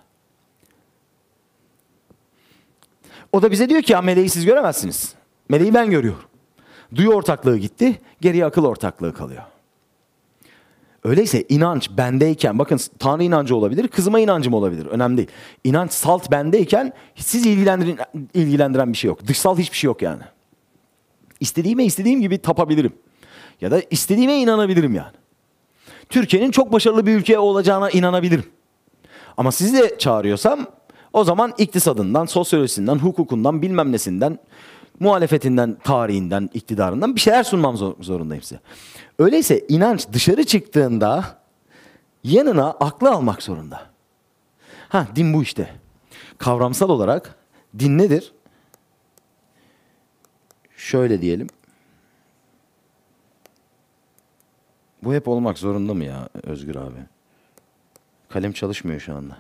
O da bize diyor ki ya meleği siz göremezsiniz. Meleği ben görüyorum. Duyu ortaklığı gitti, geriye akıl ortaklığı kalıyor. Öyleyse inanç bendeyken, bakın Tanrı inancı olabilir, kızıma inancım olabilir, önemli değil. İnanç salt bendeyken sizi ilgilendiren bir şey yok. Dışsal hiçbir şey yok yani. İstediğime istediğim gibi tapabilirim. Ya da istediğime inanabilirim yani. Türkiye'nin çok başarılı bir ülke olacağına inanabilirim. Ama sizi de çağırıyorsam o zaman iktisadından, sosyolojisinden, hukukundan, bilmem nesinden, muhalefetinden, tarihinden, iktidarından bir şeyler sunmam zorundayım size. Öyleyse inanç dışarı çıktığında yanına aklı almak zorunda. Din bu işte. Kavramsal olarak din nedir? Şöyle diyelim. Bu hep olmak zorunda mı ya Özgür abi? Kalem çalışmıyor şu anda.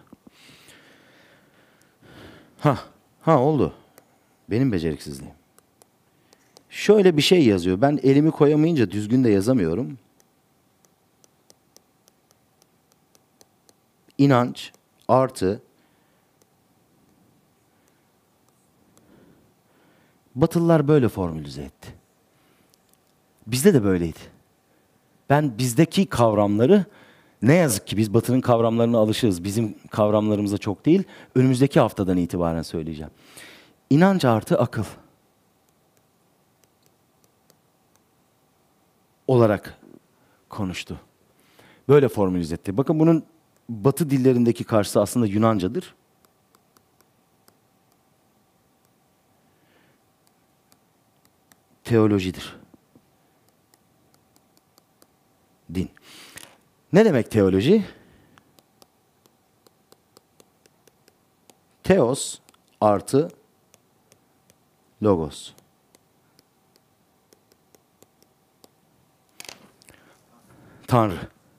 Oldu. Benim beceriksizliğim. Şöyle bir şey yazıyor. Ben elimi koyamayınca düzgün de yazamıyorum. İnanç artı Batılılar böyle formülize etti. Bizde de böyleydi. Ben bizdeki kavramları, ne yazık ki biz Batı'nın kavramlarına alışığız. Bizim kavramlarımıza çok değil. Önümüzdeki haftadan itibaren söyleyeceğim. İnanç artı akıl olarak konuştu. Böyle formülize etti. Bakın bunun Batı dillerindeki karşısı aslında Yunancadır. Teolojidir. Din. Ne demek teoloji? Teos artı logos. Tanrı.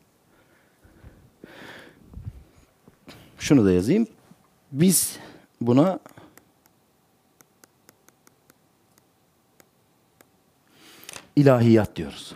Şunu da yazayım. Biz buna ilahiyat diyoruz.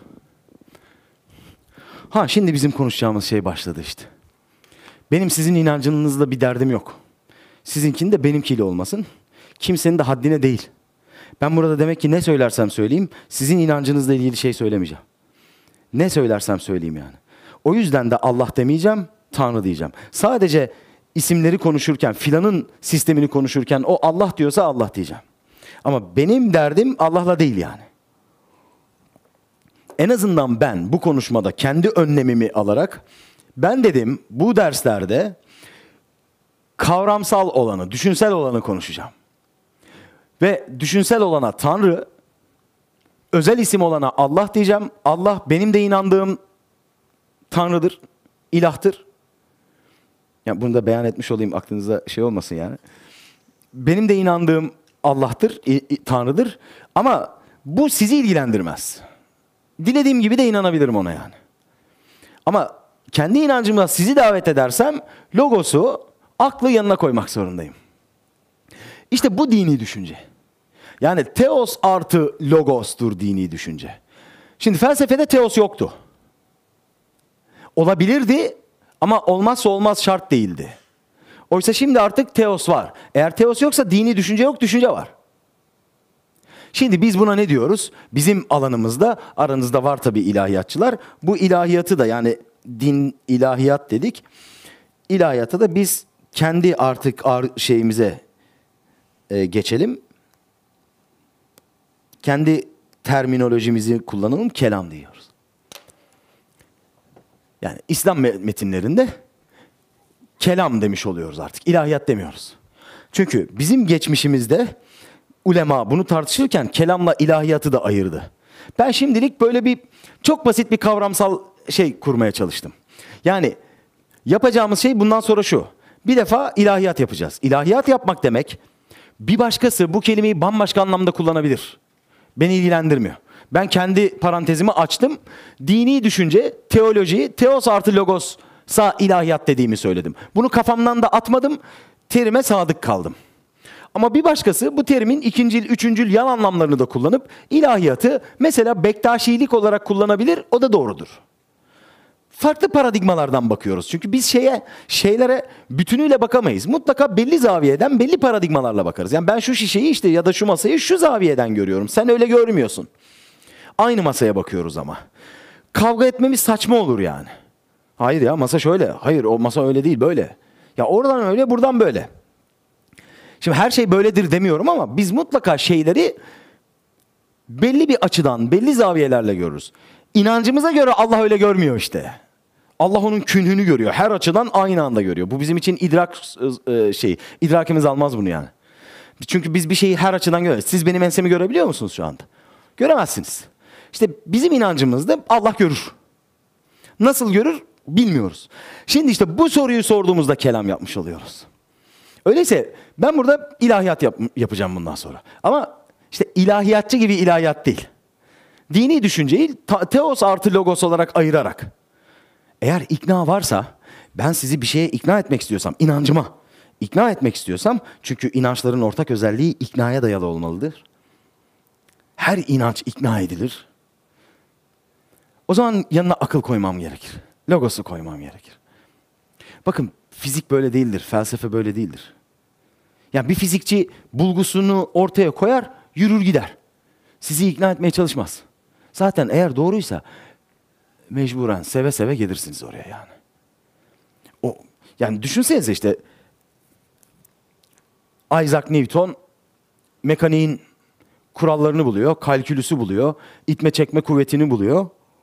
Şimdi bizim konuşacağımız şey başladı işte. Benim sizin inancınızla bir derdim yok. Sizinkinin de benimkiyle olmasın. Kimsenin de haddine değil. Ben burada demek ki ne söylersem söyleyeyim, sizin inancınızla ilgili şey söylemeyeceğim. Ne söylersem söyleyeyim yani. O yüzden de Allah demeyeceğim, Tanrı diyeceğim. Sadece isimleri konuşurken, filanın sistemini konuşurken o Allah diyorsa Allah diyeceğim. Ama benim derdim Allah'la değil yani. En azından ben bu konuşmada kendi önlemimi alarak, ben dedim bu derslerde kavramsal olanı, düşünsel olanı konuşacağım. Ve düşünsel olana Tanrı, özel isim olana Allah diyeceğim. Allah benim de inandığım Tanrı'dır, ilahtır. Yani bunu da beyan etmiş olayım, aklınıza şey olmasın yani. Benim de inandığım Allah'tır, Tanrı'dır. Ama bu sizi ilgilendirmez. Dilediğim gibi de inanabilirim ona yani. Ama kendi inancımla sizi davet edersem logosu, aklı yanına koymak zorundayım. İşte bu dini düşünce. Yani teos artı logostur dini düşünce. Şimdi felsefede teos yoktu. Olabilirdi ama olmazsa olmaz şart değildi. Oysa şimdi artık teos var. Eğer teos yoksa dini düşünce yok, düşünce var. Şimdi biz buna ne diyoruz? Bizim alanımızda, aranızda var tabii ilahiyatçılar. Bu ilahiyatı da, yani din ilahiyat dedik. İlahiyata da biz kendi artık şeyimize geçelim. Kendi terminolojimizi kullanalım, kelam diyoruz. Yani İslam metinlerinde kelam demiş oluyoruz artık. İlahiyat demiyoruz. Çünkü bizim geçmişimizde ulema bunu tartışırken kelamla ilahiyatı da ayırdı. Ben şimdilik böyle bir çok basit bir kavramsal şey kurmaya çalıştım. Yani yapacağımız şey bundan sonra şu. Bir defa ilahiyat yapacağız. İlahiyat yapmak demek, bir başkası bu kelimeyi bambaşka anlamda kullanabilir. Beni ilgilendirmiyor. Ben kendi parantezimi açtım. Dini düşünce, teoloji, teos artı logos'a ilahiyat dediğimi söyledim. Bunu kafamdan da atmadım. Terime sadık kaldım. Ama bir başkası bu terimin ikincil, üçüncül yan anlamlarını da kullanıp ilahiyatı mesela Bektaşilik olarak kullanabilir. O da doğrudur. Farklı paradigmalardan bakıyoruz. Çünkü biz şeylere bütünüyle bakamayız. Mutlaka belli zaviyeden belli paradigmalarla bakarız. Yani ben şu şişeyi işte ya da şu masayı şu zaviyeden görüyorum. Sen öyle görmüyorsun. Aynı masaya bakıyoruz ama. Kavga etmemiz saçma olur yani. Hayır ya, masa şöyle. Hayır, o masa öyle değil, böyle. Ya oradan öyle, buradan böyle. Şimdi her şey böyledir demiyorum ama biz mutlaka şeyleri belli bir açıdan, belli zaviyelerle görürüz. İnancımıza göre Allah öyle görmüyor işte. Allah onun künhünü görüyor. Her açıdan aynı anda görüyor. Bu bizim için idrakimiz almaz bunu yani. Çünkü biz bir şeyi her açıdan görüyoruz. Siz benim ensemi görebiliyor musunuz şu anda? Göremezsiniz. İşte bizim inancımızda Allah görür. Nasıl görür bilmiyoruz. Şimdi işte bu soruyu sorduğumuzda kelam yapmış oluyoruz. Öyleyse ben burada ilahiyat yapacağım bundan sonra. Ama işte ilahiyatçı gibi ilahiyat değil. Dini düşünceyi teos artı logos olarak ayırarak. Eğer ikna varsa, ben sizi bir şeye ikna etmek istiyorsam, inancıma ikna etmek istiyorsam, çünkü inançların ortak özelliği iknaya dayalı olmalıdır. Her inanç ikna edilir. O zaman yanına akıl koymam gerekir. Logosu koymam gerekir. Bakın, fizik böyle değildir, felsefe böyle değildir. Yani bir fizikçi bulgusunu ortaya koyar, yürür gider. Sizi ikna etmeye çalışmaz. Zaten eğer doğruysa mecburen seve seve gelirsiniz oraya yani. Yani düşünsenize işte Isaac Newton mekaniğin kurallarını buluyor, kalkülüsü buluyor, itme çekme kuvvetini buluyor.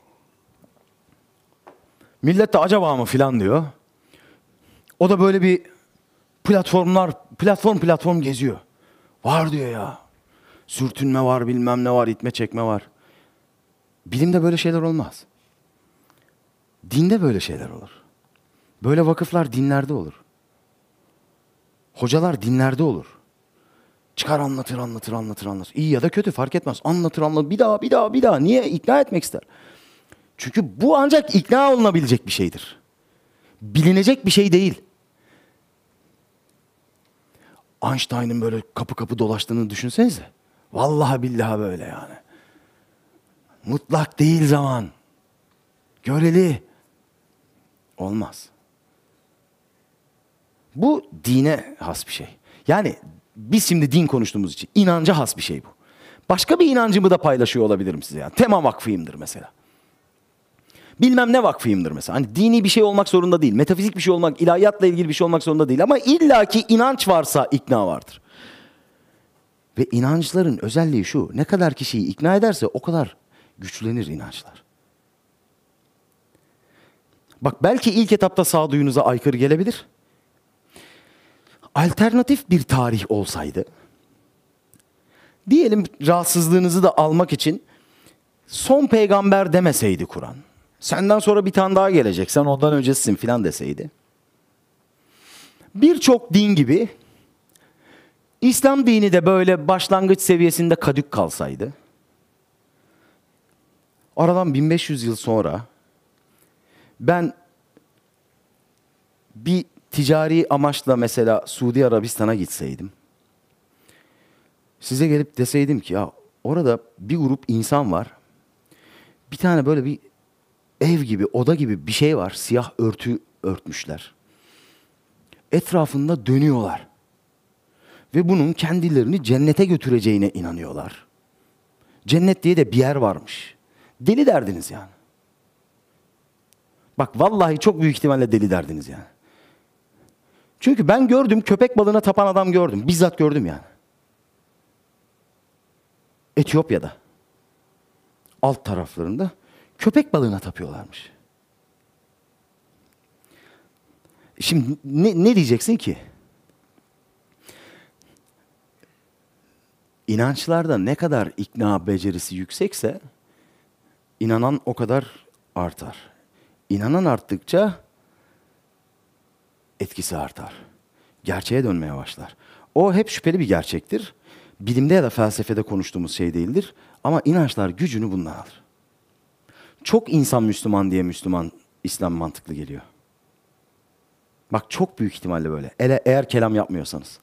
Millet de acaba mı filan diyor. O da böyle bir platform geziyor. Var diyor ya. Sürtünme var, bilmem ne var, itme çekme var. Bilimde böyle şeyler olmaz. Dinde böyle şeyler olur. Böyle vakıflar dinlerde olur. Hocalar dinlerde olur. Çıkar anlatır. İyi ya da kötü fark etmez. Anlatır. Bir daha. Niye? İkna etmek ister. Çünkü bu ancak ikna olunabilecek bir şeydir. Bilinecek bir şey değil. Einstein'ın böyle kapı kapı dolaştığını düşünsenize. Vallahi billahi böyle yani. Mutlak değil zaman. Göreli. Olmaz. Bu dine has bir şey. Yani biz şimdi din konuştuğumuz için inanca has bir şey bu. Başka bir inancımı da paylaşıyor olabilirim size. Yani Tema vakfıyımdır mesela. Bilmem ne vakfıyımdır mesela. Hani dini bir şey olmak zorunda değil. Metafizik bir şey olmak, ilahiyatla ilgili bir şey olmak zorunda değil. Ama illaki inanç varsa ikna vardır. Ve inançların özelliği şu. Ne kadar kişiyi ikna ederse o kadar güçlenir inançlar. Bak, belki ilk etapta sağduyunuza aykırı gelebilir. Alternatif bir tarih olsaydı, Diyelim rahatsızlığınızı da almak için son peygamber demeseydi Kur'an. Senden sonra bir tane daha gelecek, sen ondan öncesisin filan deseydi. Birçok din gibi İslam dini de böyle başlangıç seviyesinde kadük kalsaydı. Aradan 1500 yıl sonra ben bir ticari amaçla mesela Suudi Arabistan'a gitseydim. Size gelip deseydim ki ya orada bir grup insan var. Bir tane böyle bir ev gibi, oda gibi bir şey var. Siyah örtü örtmüşler. Etrafında dönüyorlar. Ve bunun kendilerini cennete götüreceğine inanıyorlar. Cennet diye de bir yer varmış. Deli derdiniz yani. Bak vallahi çok büyük ihtimalle deli derdiniz yani. Çünkü ben gördüm, köpek balığına tapan adam gördüm. Bizzat gördüm yani. Etiyopya'da. Alt taraflarında köpek balığına tapıyorlarmış. Şimdi ne diyeceksin ki? İnançlarda ne kadar ikna becerisi yüksekse inanan o kadar artar. İnanan arttıkça etkisi artar. Gerçeğe dönmeye başlar. O hep şüpheli bir gerçektir. Bilimde ya da felsefede konuştuğumuz şey değildir. Ama inançlar gücünü bundan alır. Çok insan Müslüman diye Müslüman, İslam mantıklı geliyor. Bak çok büyük ihtimalle böyle. Eğer kelam yapmıyorsanız.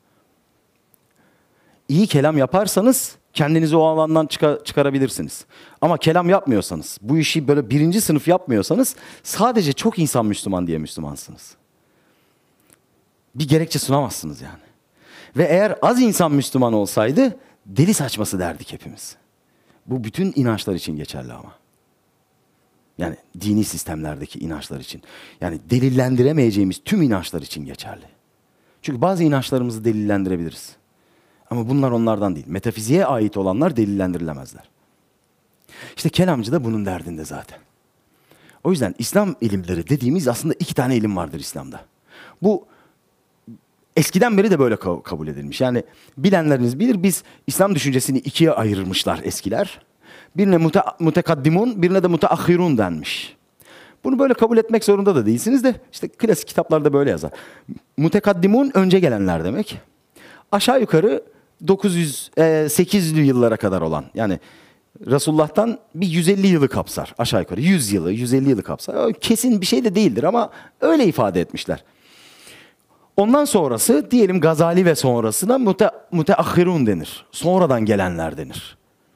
İyi kelam yaparsanız kendinizi o alandan çıkarabilirsiniz. Ama kelam yapmıyorsanız, bu işi böyle birinci sınıf yapmıyorsanız sadece çok insan Müslüman diye Müslümansınız. Bir gerekçe sunamazsınız yani. Ve eğer az insan Müslüman olsaydı deli saçması derdik hepimiz. Bu bütün inançlar için geçerli ama. Yani dini sistemlerdeki inançlar için. Yani delillendiremeyeceğimiz tüm inançlar için geçerli. Çünkü bazı inançlarımızı delillendirebiliriz. Ama bunlar onlardan değil. Metafiziğe ait olanlar delillendirilemezler. İşte kelamcı da bunun derdinde zaten. O yüzden İslam ilimleri dediğimiz aslında 2 tane ilim vardır İslam'da. Bu eskiden beri de böyle kabul edilmiş. Yani bilenleriniz bilir, biz İslam düşüncesini 2'ye ayırmışlar eskiler. Birine mutekaddimun, birine de muteahhirun denmiş. Bunu böyle kabul etmek zorunda da değilsiniz de işte klasik kitaplarda böyle yazar. Mutekaddimun önce gelenler demek. Aşağı yukarı 800'lü yıllara kadar olan, yani Resulullah'tan bir 150 yılı kapsar aşağı yukarı. 100 yılı, 150 yılı kapsar. Kesin bir şey de değildir ama öyle ifade etmişler. Ondan sonrası diyelim Gazali ve sonrasına muteahhirun denir. Sonradan gelenler denir.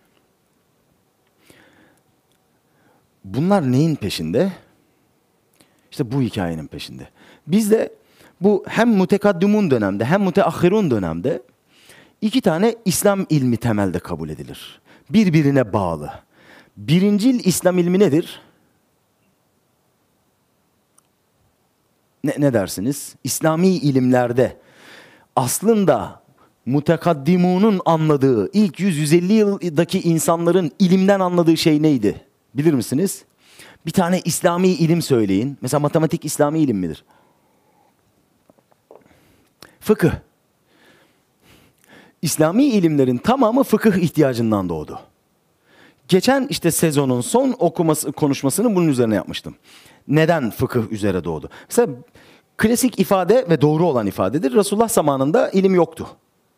Bunlar neyin peşinde? İşte bu hikayenin peşinde. Biz de bu hem mutekaddimun dönemde hem muteahhirun dönemde 2 tane İslam ilmi temelde kabul edilir. Birbirine bağlı. Birincil İslam ilmi nedir? Ne dersiniz? İslami ilimlerde aslında mutekaddimunun anladığı, ilk 100-150 yıldaki insanların ilimden anladığı şey neydi? Bilir misiniz? Bir tane İslami ilim söyleyin. Mesela matematik İslami ilim midir? Fıkıh. İslami ilimlerin tamamı fıkıh ihtiyacından doğdu. Geçen işte sezonun son konuşmasını bunun üzerine yapmıştım. Neden fıkıh üzere doğdu? Mesela klasik ifade ve doğru olan ifadedir. Resulullah zamanında ilim yoktu.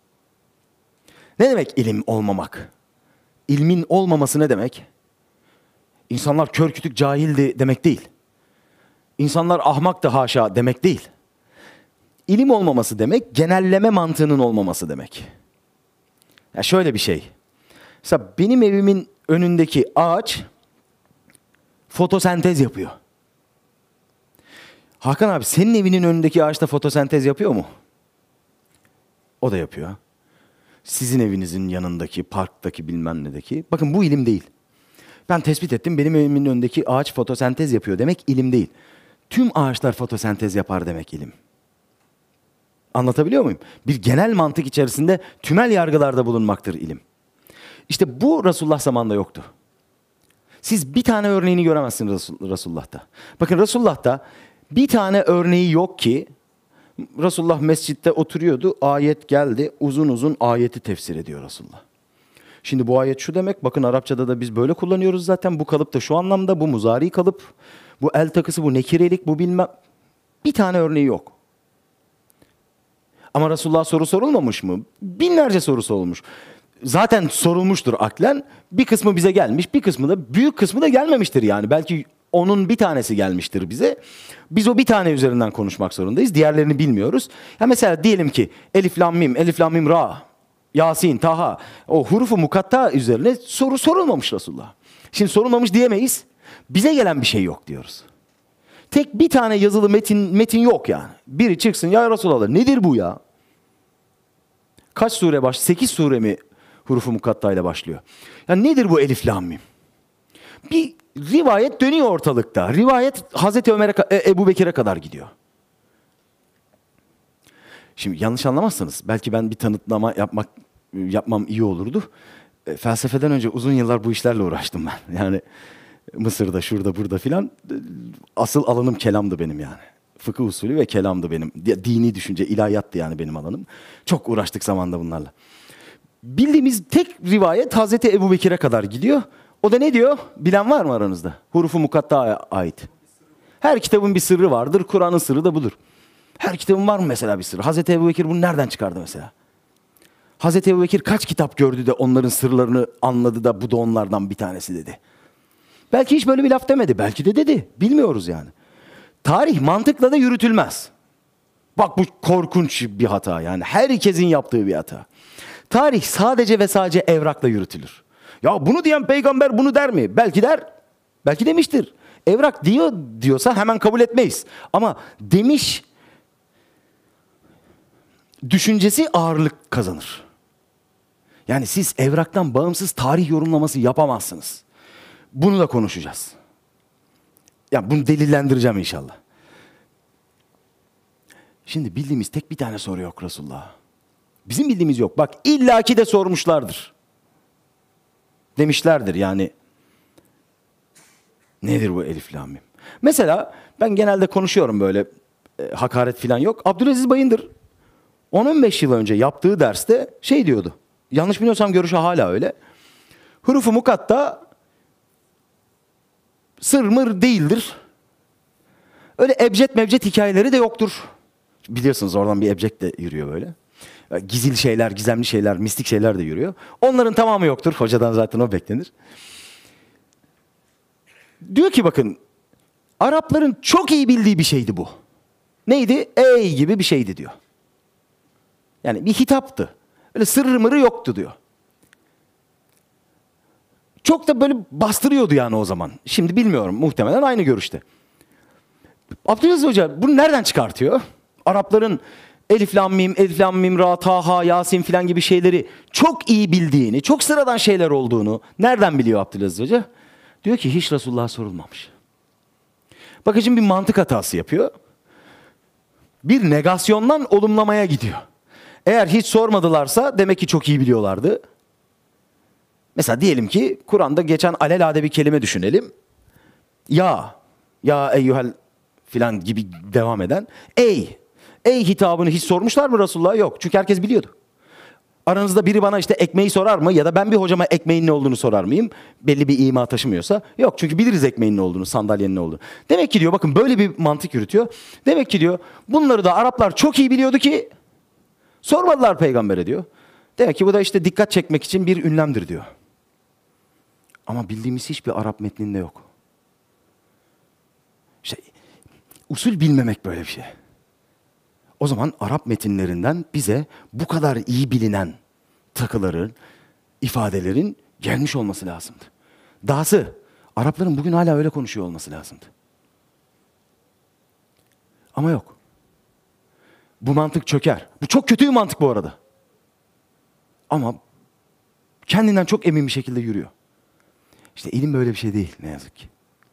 Ne demek ilim olmamak? İlmin olmaması ne demek? İnsanlar kör kütük cahildi demek değil. İnsanlar ahmaktı haşa demek değil. İlim olmaması demek, genelleme mantığının olmaması demek. Ya şöyle bir şey. Mesela benim evimin önündeki ağaç fotosentez yapıyor. Hakan abi, senin evinin önündeki ağaç da fotosentez yapıyor mu? O da yapıyor. Sizin evinizin yanındaki, parktaki bilmem nedeki. Bakın bu ilim değil. Ben tespit ettim, benim evimin önündeki ağaç fotosentez yapıyor demek ilim değil. Tüm ağaçlar fotosentez yapar demek ilim. Anlatabiliyor muyum? Bir genel mantık içerisinde tümel yargılarda bulunmaktır ilim. İşte bu Resulullah zamanında yoktu. Siz bir tane örneğini göremezsiniz Resulullah'ta. Bakın Resulullah'ta bir tane örneği yok ki Resulullah mescitte oturuyordu, ayet geldi, uzun uzun ayeti tefsir ediyor Resulullah. Şimdi bu ayet şu demek, bakın Arapçada da biz böyle kullanıyoruz zaten. Bu kalıp da şu anlamda, bu muzari kalıp, bu el takısı, bu nekirelik, bu bilmem. Bir tane örneği yok. Ama Resulullah'a soru sorulmamış mı? Binlerce soru sorulmuş. Zaten sorulmuştur aklen. Bir kısmı bize gelmiş, bir kısmı da, büyük kısmı da gelmemiştir yani. Belki onun bir tanesi gelmiştir bize. Biz o bir tane üzerinden konuşmak zorundayız. Diğerlerini bilmiyoruz. Ya mesela diyelim ki Elif Lam Mim, Elif Lam Mim Ra, Yasin, Taha, o hurufu mukatta üzerine soru sorulmamış Resulullah. Şimdi sorulmamış diyemeyiz. Bize gelen bir şey yok diyoruz. Tek bir tane yazılı metin yok yani. Biri çıksın, ya Resulallah nedir bu ya? Kaç sure baş? 8 sure mi hurufu mukatta ile başlıyor? Ya nedir bu Elif Lam Mim? Bir rivayet dönüyor ortalıkta. Rivayet Hazreti Ebu Bekir'e kadar gidiyor. Şimdi yanlış anlamazsanız, belki ben bir tanıtlama yapmam iyi olurdu. Felsefeden önce uzun yıllar bu işlerle uğraştım ben. Yani Mısır'da, şurada, burada filan. Asıl alanım kelamdı benim yani. Fıkıh usulü ve kelamdı benim. Dini düşünce, ilahiyattı yani benim alanım. Çok uğraştık zamanında bunlarla. Bildiğimiz tek rivayet Hazreti Ebu Bekir'e kadar gidiyor. O da ne diyor? Bilen var mı aranızda? Hurufu mukatta'ya ait. Her kitabın bir sırrı vardır. Kur'an'ın sırrı da budur. Her kitabın var mı mesela bir sırrı? Hazreti Ebu Bekir bunu nereden çıkardı mesela? Hazreti Ebu Bekir kaç kitap gördü de onların sırlarını anladı da bu da onlardan bir tanesi dedi. Belki hiç böyle bir laf demedi. Belki de dedi. Bilmiyoruz yani. Tarih mantıkla da yürütülmez. Bak bu korkunç bir hata yani. Herkesin yaptığı bir hata. Tarih sadece ve sadece evrakla yürütülür. Ya bunu diyen peygamber bunu der mi? Belki der. Belki demiştir. Evrak diyorsa hemen kabul etmeyiz. Ama demiş düşüncesi ağırlık kazanır. Yani siz evraktan bağımsız tarih yorumlaması yapamazsınız. Bunu da konuşacağız. Ya bunu delillendireceğim inşallah. Şimdi bildiğimiz tek bir tane soru yok Resulullah. Bizim bildiğimiz yok. Bak illaki de sormuşlardır. Demişlerdir yani. Nedir bu Elif Lam Mim? Mesela ben genelde konuşuyorum böyle hakaret falan yok. Abdülaziz Bayındır 10-15 yıl önce yaptığı derste şey diyordu. Yanlış bilmiyorsam görüşü hala öyle. Hurufu mukatta sır mır değildir. Öyle ebced mevced hikayeleri de yoktur. Biliyorsunuz oradan bir ebced de yürüyor böyle. Gizli şeyler, gizemli şeyler, mistik şeyler de yürüyor. Onların tamamı yoktur. Hocadan zaten o beklenir. Diyor ki bakın, Arapların çok iyi bildiği bir şeydi bu. Neydi? Ey gibi bir şeydi diyor. Yani bir hitaptı. Öyle sırrı mırı yoktu diyor. Çok da böyle bastırıyordu yani o zaman. Şimdi bilmiyorum, muhtemelen aynı görüşte. Abdülaziz Hoca bunu nereden çıkartıyor? Arapların Elif Lam Mim, Elif Lam Mim, Ra, Taha, Yasin filan gibi şeyleri çok iyi bildiğini, çok sıradan şeyler olduğunu nereden biliyor Abdülaziz Hoca? Diyor ki hiç Resulullah'a sorulmamış. Bakın şimdi bir mantık hatası yapıyor. Bir negasyondan olumlamaya gidiyor. Eğer hiç sormadılarsa demek ki çok iyi biliyorlardı. Mesela diyelim ki Kur'an'da geçen alelade bir kelime düşünelim. Ya eyyuhel filan gibi devam eden. Ey hitabını hiç sormuşlar mı Resulullah'a? Yok. Çünkü herkes biliyordu. Aranızda biri bana işte ekmeği sorar mı? Ya da ben bir hocama ekmeğin ne olduğunu sorar mıyım? Belli bir ima taşımıyorsa. Yok, çünkü biliriz ekmeğin ne olduğunu, sandalyenin ne olduğunu. Demek ki diyor, bakın böyle bir mantık yürütüyor. Demek ki diyor, bunları da Araplar çok iyi biliyordu ki sormadılar peygambere diyor. Demek ki bu da işte dikkat çekmek için bir ünlemdir diyor. Ama bildiğimiz hiçbir Arap metninde yok. İşte usul bilmemek böyle bir şey. O zaman Arap metinlerinden bize bu kadar iyi bilinen takıların, ifadelerin gelmiş olması lazımdı. Dahası Arapların bugün hala öyle konuşuyor olması lazımdı. Ama yok. Bu mantık çöker. Bu çok kötü bir mantık bu arada. Ama kendinden çok emin bir şekilde yürüyor. İşte ilim böyle bir şey değil ne yazık ki.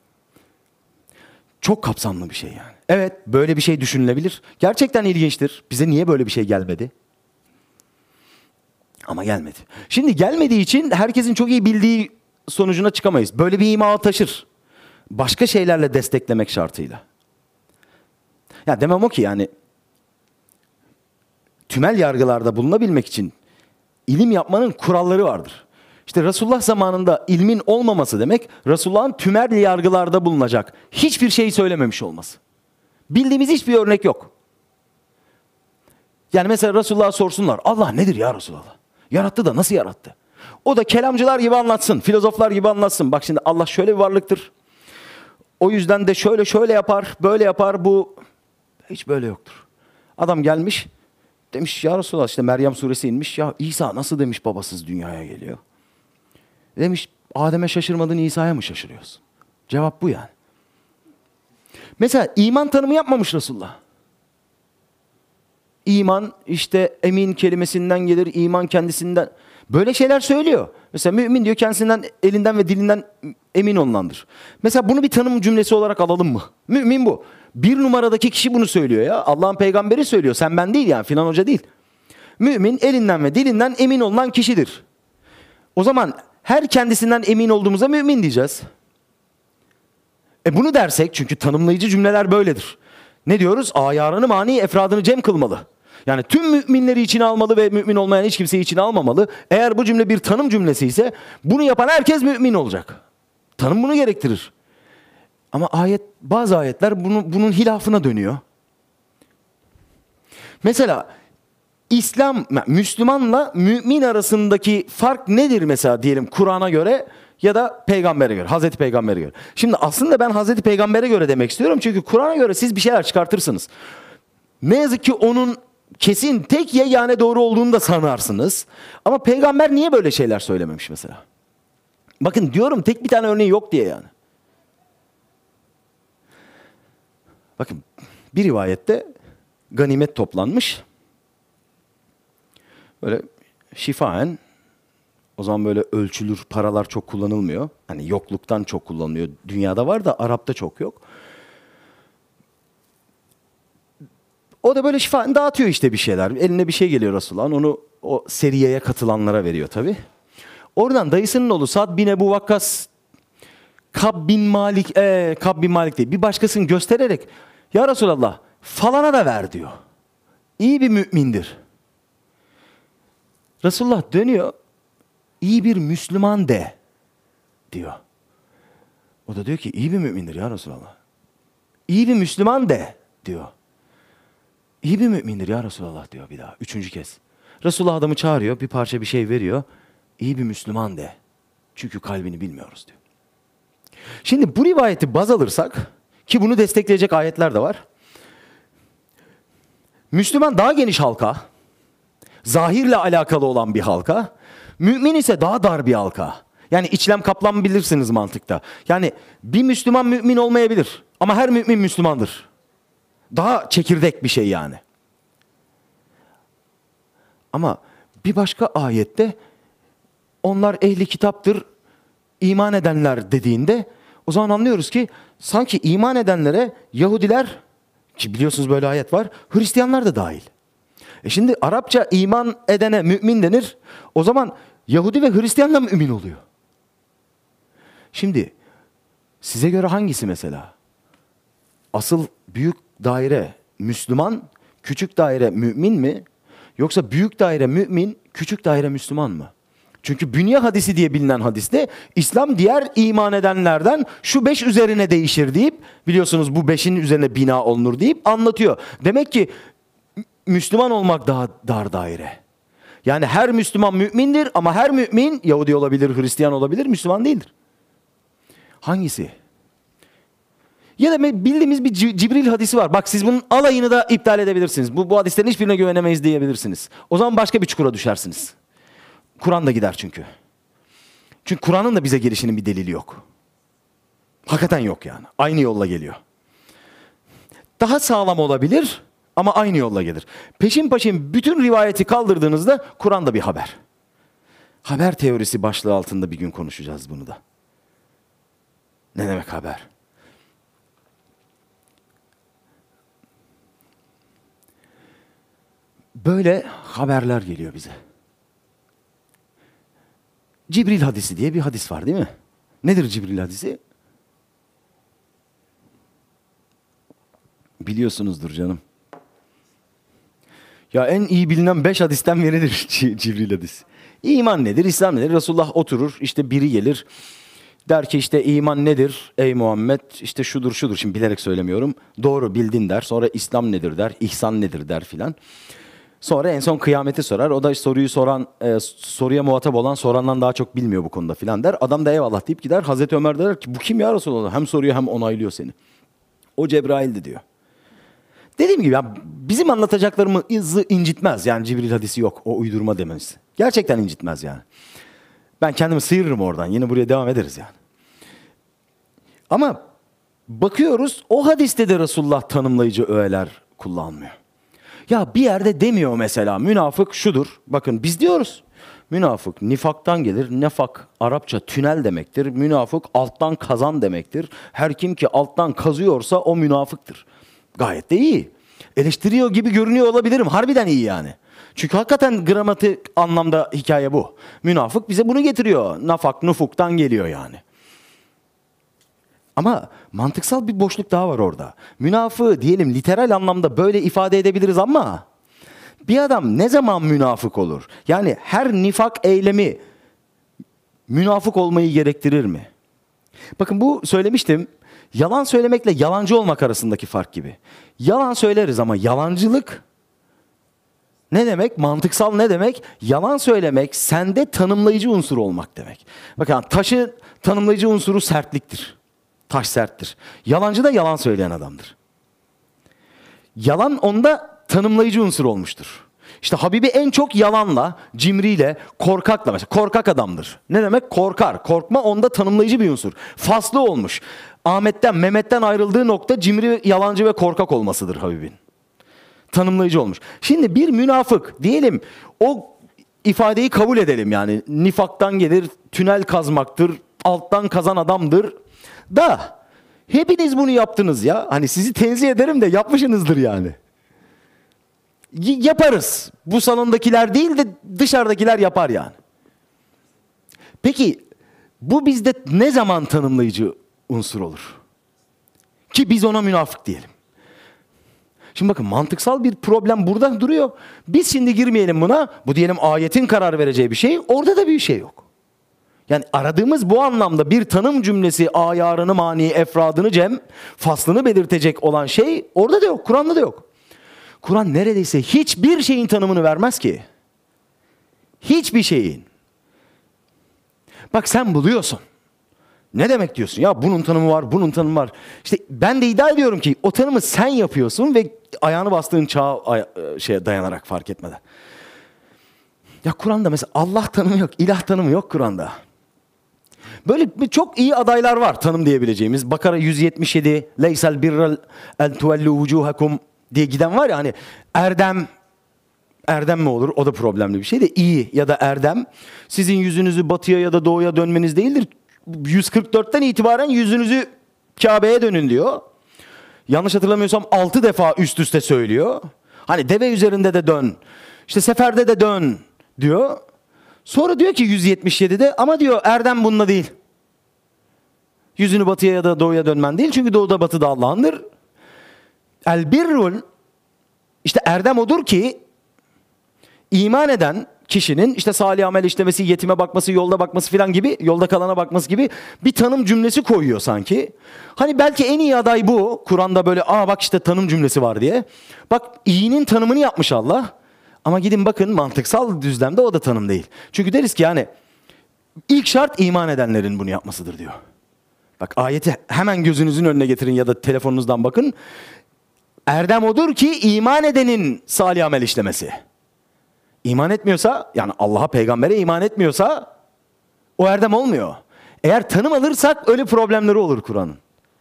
Çok kapsamlı bir şey yani. Evet, böyle bir şey düşünülebilir. Gerçekten ilginçtir. Bize niye böyle bir şey gelmedi? Ama gelmedi. Şimdi gelmediği için herkesin çok iyi bildiği sonucuna çıkamayız. Böyle bir ima taşır. Başka şeylerle desteklemek şartıyla. Ya demem o ki yani tümel yargılarda bulunabilmek için ilim yapmanın kuralları vardır. İşte Resulullah zamanında ilmin olmaması demek, Resulullah'ın tümerli yargılarda bulunacak hiçbir şeyi söylememiş olması. Bildiğimiz hiçbir örnek yok. Yani mesela Resulullah'a sorsunlar, Allah nedir ya Resulullah? Yarattı da nasıl yarattı? O da kelamcılar gibi anlatsın, filozoflar gibi anlatsın. Bak şimdi Allah şöyle bir varlıktır. O yüzden de şöyle şöyle yapar, böyle yapar, bu hiç böyle yoktur. Adam gelmiş, demiş ya Resulallah, işte Meryem suresi inmiş, ya İsa nasıl demiş babasız dünyaya geliyor? Demiş Adem'e şaşırmadın, İsa'ya mı şaşırıyorsun? Cevap bu yani. Mesela iman tanımı yapmamış Resulullah. İman işte emin kelimesinden gelir, iman kendisinden. Böyle şeyler söylüyor. Mesela mümin diyor kendisinden, elinden ve dilinden emin olunandır. Mesela bunu bir tanım cümlesi olarak alalım mı? Mümin bu. Bir numaradaki kişi bunu söylüyor ya. Allah'ın peygamberi söylüyor. Sen ben değil yani, filan hoca değil. Mümin elinden ve dilinden emin olunan kişidir. O zaman her kendisinden emin olduğumuza mümin diyeceğiz. Bunu dersek, çünkü tanımlayıcı cümleler böyledir. Ne diyoruz? Ayarını, mani, efradını cem kılmalı. Yani tüm müminleri içine almalı ve mümin olmayan hiç kimseyi içine almamalı. Eğer bu cümle bir tanım cümlesi ise bunu yapan herkes mümin olacak. Tanım bunu gerektirir. Ama bazı ayetler bunun hilafına dönüyor. Mesela Müslümanla mümin arasındaki fark nedir mesela diyelim Kur'an'a göre ya da peygambere göre, Hazreti Peygamber'e göre. Şimdi aslında ben Hazreti Peygamber'e göre demek istiyorum, çünkü Kur'an'a göre siz bir şeyler çıkartırsınız. Ne yazık ki onun kesin tek yegane doğru olduğunu da sanarsınız. Ama peygamber niye böyle şeyler söylememiş mesela? Bakın diyorum, tek bir tane örneği yok diye yani. Bakın bir rivayette ganimet toplanmış. Böyle şifaen, o zaman böyle ölçülür paralar çok kullanılmıyor. Hani yokluktan çok kullanılıyor. Dünyada var da Arap'ta çok yok. O da böyle şifaen dağıtıyor işte bir şeyler. Eline bir şey geliyor Resulullah'ın. Onu o seriyeye katılanlara veriyor tabii. Oradan dayısının oğlu Sad bin Ebu Vakkas, Kab bin Malik değil, bir başkasını göstererek ya Resulallah falana da ver diyor. İyi bir mümindir. Resulullah dönüyor, iyi bir Müslüman de diyor. O da diyor ki iyi bir mümindir ya Resulallah. İyi bir Müslüman de diyor. İyi bir mümindir ya Resulallah diyor bir daha. 3. kez. Resulullah adamı çağırıyor, bir parça bir şey veriyor. İyi bir Müslüman de. Çünkü kalbini bilmiyoruz diyor. Şimdi bu rivayeti baz alırsak, ki bunu destekleyecek ayetler de var. Müslüman daha geniş halka, zahirle alakalı olan bir halka. Mümin ise daha dar bir halka. Yani içlem kaplam bilirsiniz mantıkta. Yani bir Müslüman mümin olmayabilir ama her mümin Müslümandır. Daha çekirdek bir şey yani. Ama bir başka ayette onlar ehli kitaptır, iman edenler dediğinde o zaman anlıyoruz ki sanki iman edenlere Yahudiler, ki biliyorsunuz böyle ayet var, Hristiyanlar da dahil. Şimdi Arapça iman edene mümin denir. O zaman Yahudi ve Hristiyan da mümin oluyor. Şimdi size göre hangisi mesela? Asıl büyük daire Müslüman, küçük daire mümin mi? Yoksa büyük daire mümin, küçük daire Müslüman mı? Çünkü Bünye hadisi diye bilinen hadiste İslam diğer iman edenlerden şu 5 üzerine değişir deyip, biliyorsunuz bu 5'in üzerine bina olunur deyip anlatıyor. Demek ki Müslüman olmak daha dar daire. Yani her Müslüman mümindir ama her mümin Yahudi olabilir, Hristiyan olabilir, Müslüman değildir. Hangisi? Ya da bildiğimiz bir Cibril hadisi var. Bak siz bunun alayını da iptal edebilirsiniz. Bu hadislerin hiçbirine güvenemeyiz diyebilirsiniz. O zaman başka bir çukura düşersiniz. Kur'an da gider çünkü. Çünkü Kur'an'ın da bize gelişinin bir delili yok. Hakikaten yok yani. Aynı yolla geliyor. Daha sağlam olabilir ama aynı yolla gelir. Peşin peşin bütün rivayeti kaldırdığınızda Kur'an da bir haber. Haber teorisi başlığı altında bir gün konuşacağız bunu da. Ne demek haber? Böyle haberler geliyor bize. Cibril hadisi diye bir hadis var değil mi? Nedir Cibril hadisi? Biliyorsunuzdur canım. Ya en iyi bilinen 5 hadisten biridir Cibril hadisi. İman nedir, İslam nedir? Resulullah oturur, işte biri gelir. Der ki işte iman nedir ey Muhammed? İşte şudur şudur. Şimdi bilerek söylemiyorum. Doğru bildin der. Sonra İslam nedir der. İhsan nedir der filan. Sonra en son kıyameti sorar. O da soruyu soran, soruya muhatap olan sorandan daha çok bilmiyor bu konuda filan der. Adam da eyvallah deyip gider. Hazreti Ömer der ki bu kim ya Resulullah? Hem soruyor hem onaylıyor seni. O Cebrail'di diyor. Dediğim gibi ya bizim anlatacaklarımızı incitmez. Yani Cibril hadisi yok. O uydurma demeniz. Gerçekten incitmez yani. Ben kendimi sıyırırım oradan. Yine buraya devam ederiz yani. Ama bakıyoruz o hadiste de Resulullah tanımlayıcı öğeler kullanmıyor. Ya bir yerde demiyor mesela münafık şudur. Bakın biz diyoruz. Münafık nifaktan gelir. Nefak Arapça tünel demektir. Münafık alttan kazan demektir. Her kim ki alttan kazıyorsa o münafıktır. Gayet de iyi. Eleştiriyor gibi görünüyor olabilirim. Harbiden iyi yani. Çünkü hakikaten gramatik anlamda hikaye bu. Münafık bize bunu getiriyor. Nafak, nufuktan geliyor yani. Ama mantıksal bir boşluk daha var orada. Münafığı diyelim literal anlamda böyle ifade edebiliriz ama bir adam ne zaman münafık olur? Yani her nifak eylemi münafık olmayı gerektirir mi? Bakın bu söylemiştim. Yalan söylemekle yalancı olmak arasındaki fark gibi. Yalan söyleriz ama yalancılık ne demek? Mantıksal ne demek? Yalan söylemek sende tanımlayıcı unsur olmak demek. Bakın taşın tanımlayıcı unsuru sertliktir. Taş serttir. Yalancı da yalan söyleyen adamdır. Yalan onda tanımlayıcı unsur olmuştur. İşte Habibi en çok yalanla, cimriyle, korkakla mesela. Korkak adamdır. Ne demek? Korkar. Korkma onda tanımlayıcı bir unsur. Faslı olmuş. Ahmet'ten, Mehmet'ten ayrıldığı nokta cimri, yalancı ve korkak olmasıdır Habibin. Tanımlayıcı olmuş. Şimdi bir münafık diyelim o ifadeyi kabul edelim yani. Nifaktan gelir, tünel kazmaktır, alttan kazan adamdır. Da hepiniz bunu yaptınız ya. Hani sizi tenzih ederim de yapmışsınızdır yani. Yaparız. Bu salondakiler değil de dışarıdakiler yapar yani. Peki bu bizde ne zaman tanımlayıcı unsur olur? Ki biz ona münafık diyelim. Şimdi bakın mantıksal bir problem burada duruyor. Biz şimdi girmeyelim buna. Bu diyelim ayetin karar vereceği bir şey. Orada da bir şey yok. Yani aradığımız bu anlamda bir tanım cümlesi ayarını, mani, efradını cem, faslını belirtecek olan şey orada da yok. Kur'an'da da yok. Kur'an neredeyse hiçbir şeyin tanımını vermez ki. Hiçbir şeyin. Bak sen buluyorsun. Ne demek diyorsun? Ya bunun tanımı var, bunun tanımı var. İşte ben de iddia ediyorum ki o tanımı sen yapıyorsun ve ayağını bastığın çağa dayanarak fark etmeden. Ya Kur'an'da mesela Allah tanımı yok, ilah tanımı yok Kur'an'da. Böyle çok iyi adaylar var tanım diyebileceğimiz. Bakara 177, leysel birrel en tuvellu vucuhakum diye giden var ya hani erdem mi olur? O da problemli bir şey de iyi ya da erdem. Sizin yüzünüzü batıya ya da doğuya dönmeniz değildir. 144'ten itibaren yüzünüzü Kabe'ye dönün diyor. Yanlış hatırlamıyorsam 6 defa üst üste söylüyor. Hani deve üzerinde de dön. İşte seferde de dön diyor. Sonra diyor ki 177'de ama diyor erdem bununla değil. Yüzünü batıya ya da doğuya dönmen değil. Çünkü doğuda batıda Allah'ındır. El birrul işte erdem odur ki iman eden kişinin işte salih amel işlemesi, yetime bakması, yolda bakması filan gibi, yolda kalana bakması gibi bir tanım cümlesi koyuyor sanki. Hani belki en iyi aday bu. Kur'an'da böyle bak işte tanım cümlesi var diye. Bak iyinin tanımını yapmış Allah. Ama gidin bakın mantıksal düzlemde o da tanım değil. Çünkü deriz ki yani ilk şart iman edenlerin bunu yapmasıdır diyor. Bak ayeti hemen gözünüzün önüne getirin ya da telefonunuzdan bakın. Erdem odur ki iman edenin salih amel işlemesi. İman etmiyorsa yani Allah'a peygambere iman etmiyorsa o erdem olmuyor. Eğer tanım alırsak öyle problemleri olur Kur'an'ın.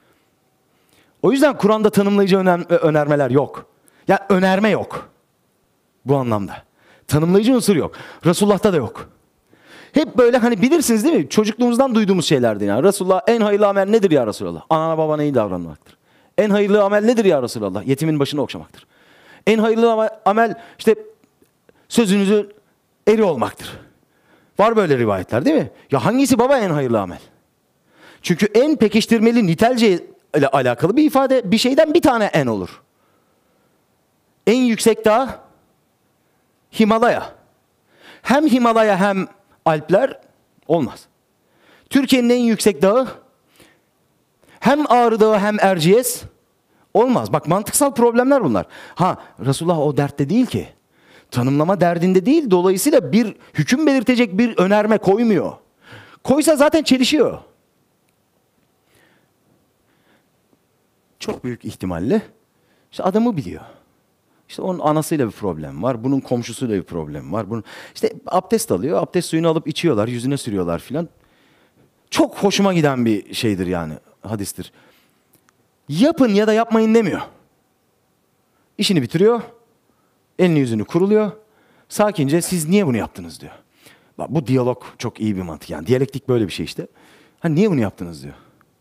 O yüzden Kur'an'da tanımlayıcı önermeler yok. Yani önerme yok. Bu anlamda. Tanımlayıcı unsur yok. Resulullah'ta da yok. Hep böyle hani bilirsiniz değil mi? Çocukluğumuzdan duyduğumuz şeylerdi yani. Resulullah en hayırlı amel nedir ya Resulullah? Anana babana iyi davranmaktır. En hayırlı amel nedir ya Resulullah? Yetimin başını okşamaktır. En hayırlı amel işte sözünüzü eri olmaktır. Var böyle rivayetler değil mi? Ya hangisi baba en hayırlı amel? Çünkü en pekiştirmeli nitelce ile alakalı bir ifade bir şeyden bir tane en olur. En yüksek dağ Himalaya. Hem Himalaya hem Alpler olmaz. Türkiye'nin en yüksek dağı hem Ağrı Dağı hem Erciyes olmaz. Bak mantıksal problemler bunlar. Ha Resulullah o dertte değil ki. Tanımlama derdinde değil. Dolayısıyla bir hüküm belirtecek bir önerme koymuyor. Koysa zaten çelişiyor. Çok büyük ihtimalle işte adamı biliyor. İşte onun anasıyla bir problem var. Bunun komşusuyla bir problem var. Bunun işte abdest alıyor. Abdest suyunu alıp içiyorlar. Yüzüne sürüyorlar filan. Çok hoşuma giden bir şeydir yani. Hadistir. Yapın ya da yapmayın demiyor. İşini bitiriyor. Elini yüzünü kuruluyor. Sakince siz niye bunu yaptınız diyor. Bak, bu diyalog çok iyi bir mantık. Yani diyalektik böyle bir şey işte. Hani niye bunu yaptınız diyor.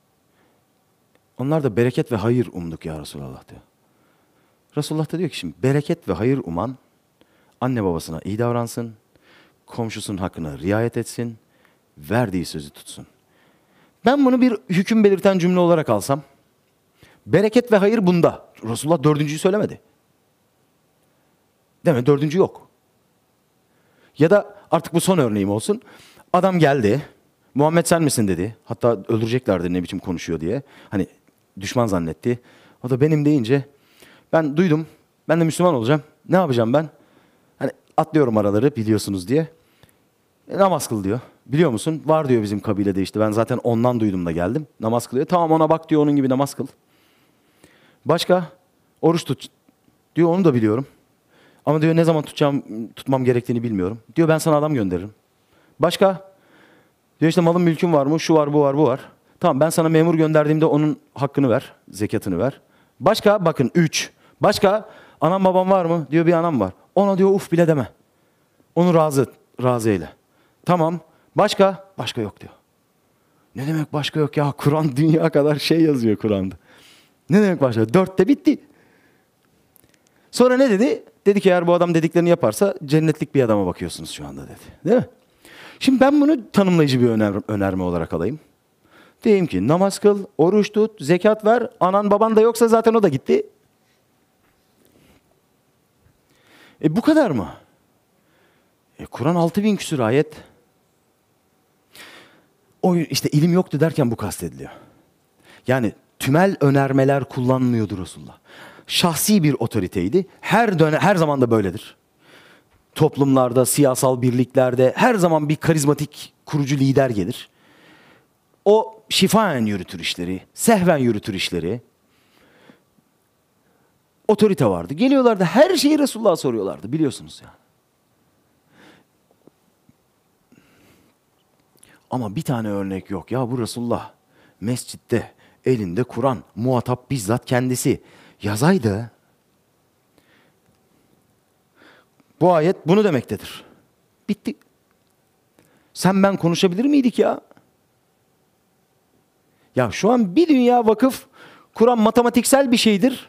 Onlar da bereket ve hayır umduk ya Resulallah diyor. Resulullah da diyor ki şimdi bereket ve hayır uman anne babasına iyi davransın, komşusunun hakkına riayet etsin, verdiği sözü tutsun. Ben bunu bir hüküm belirten cümle olarak alsam, bereket ve hayır bunda. Resulullah dördüncüyü söylemedi. Değil mi? Dördüncü yok. Ya da artık bu son örneğim olsun. Adam geldi, Muhammed sen misin dedi. Hatta öldüreceklerdi ne biçim konuşuyor diye. Hani düşman zannetti. O da benim deyince ben duydum. Ben de Müslüman olacağım. Ne yapacağım ben? Hani atlıyorum araları biliyorsunuz diye. Namaz kıl diyor. Biliyor musun? Var diyor bizim kabilede işte. Ben zaten ondan duydum da geldim. Namaz kılıyor. Tamam ona bak diyor onun gibi namaz kıl. Başka? Oruç tut. Diyor onu da biliyorum. Ama diyor ne zaman tutmam gerektiğini bilmiyorum. Diyor ben sana adam gönderirim. Başka? Diyor işte malın mülkün var mı? Şu var, bu var, bu var. Tamam ben sana memur gönderdiğimde onun hakkını ver. Zekatını ver. Başka? Bakın 3. Başka? Anam babam var mı? Diyor bir anam var. Ona diyor uf bile deme. Onu razı eyle. Tamam. Başka? Başka yok diyor. Ne demek başka yok ya? Kur'an dünya kadar şey yazıyor Kur'an'da. Ne demek başka? 4'te bitti. Sonra ne dedi? Dedi ki eğer bu adam dediklerini yaparsa cennetlik bir adama bakıyorsunuz şu anda dedi. Değil mi? Şimdi ben bunu tanımlayıcı bir önerme olarak alayım. Diyeyim ki namaz kıl, oruç tut, zekat ver. Anan baban da yoksa zaten o da gitti. Bu kadar mı? Kur'an 6000 küsur ayet. O işte ilim yoktu derken bu kastediliyor. Yani tümel önermeler kullanmıyordu Resulullah. Şahsi bir otoriteydi. Her zaman da böyledir. Toplumlarda, siyasal birliklerde her zaman bir karizmatik kurucu lider gelir. O şifaen yürütür işleri, sehven yürütür işleri. Otorite vardı. Geliyorlardı her şeyi Resulullah'a soruyorlardı biliyorsunuz yani. Ama bir tane örnek yok. Ya bu Resulullah mescitte elinde Kur'an, muhatap bizzat kendisi yazaydı. Bu ayet bunu demektedir. Bitti. Sen ben konuşabilir miydik ya? Ya şu an bir dünya vakıf, Kur'an matematiksel bir şeydir.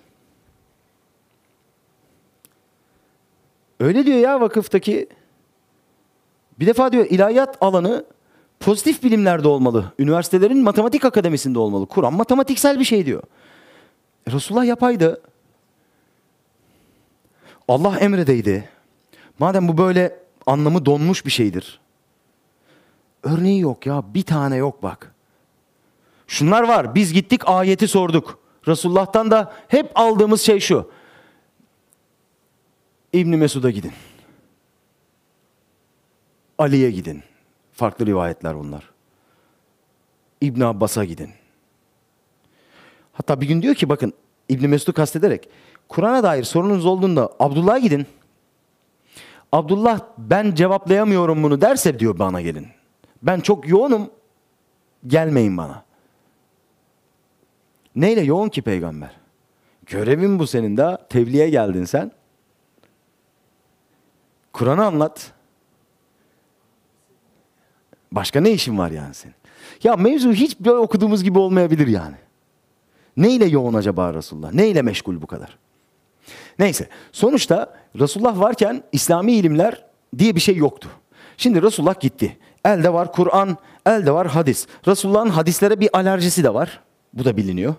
Öyle diyor ya vakıftaki. Bir defa diyor ilahiyat alanı pozitif bilimlerde olmalı. Üniversitelerin matematik akademisinde olmalı. Kur'an matematiksel bir şey diyor. Resulullah yapaydı. Allah emredeydi. Madem bu böyle anlamı donmuş bir şeydir. Örneği yok ya. Bir tane yok bak. Şunlar var. Biz gittik ayeti sorduk. Resulullah'tan da hep aldığımız şey şu. İbn Mesud'a gidin. Ali'ye gidin. Farklı rivayetler bunlar. İbn Abbas'a gidin. Hatta bir gün diyor ki bakın İbn Mesud'u kastederek Kur'an'a dair sorunuz olduğunda Abdullah'a gidin. Abdullah ben cevaplayamıyorum bunu derse diyor bana gelin. Ben çok yoğunum. Gelmeyin bana. Neyle yoğun ki peygamber? Görevin bu senin de. Tebliğe geldin sen. Kur'an'ı anlat. Başka ne işin var yani senin? Ya mevzu hiç böyle okuduğumuz gibi olmayabilir yani. Neyle yoğun acaba Resulullah? Neyle meşgul bu kadar? Neyse. Sonuçta Resulullah varken İslami ilimler diye bir şey yoktu. Şimdi Resulullah gitti. Elde var Kur'an, elde var hadis. Resulullah'ın hadislere bir alerjisi de var. Bu da biliniyor.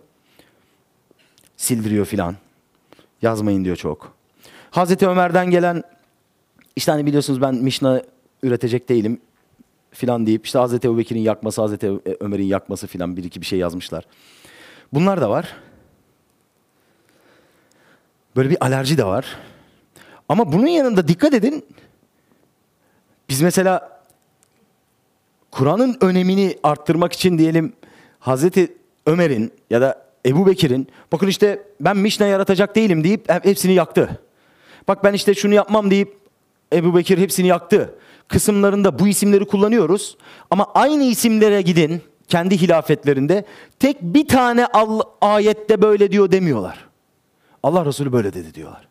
Sildiriyor filan. Yazmayın diyor çok. Hazreti Ömer'den gelen İşte hani biliyorsunuz ben Mişna üretecek değilim filan deyip işte Hazreti Ebubekir'in yakması, Hazreti Ömer'in yakması filan bir iki bir şey yazmışlar. Bunlar da var. Böyle bir alerji de var. Ama bunun yanında dikkat edin. Biz mesela Kur'an'ın önemini arttırmak için diyelim Hazreti Ömer'in ya da Ebubekir'in bakın işte ben Mişna yaratacak değilim deyip hepsini yaktı. Bak ben işte şunu yapmam deyip Ebubekir hepsini yaktı. Kısımlarında bu isimleri kullanıyoruz. Ama aynı isimlere gidin kendi hilafetlerinde tek bir tane ayette böyle diyor demiyorlar. Allah Resulü böyle dedi diyorlar.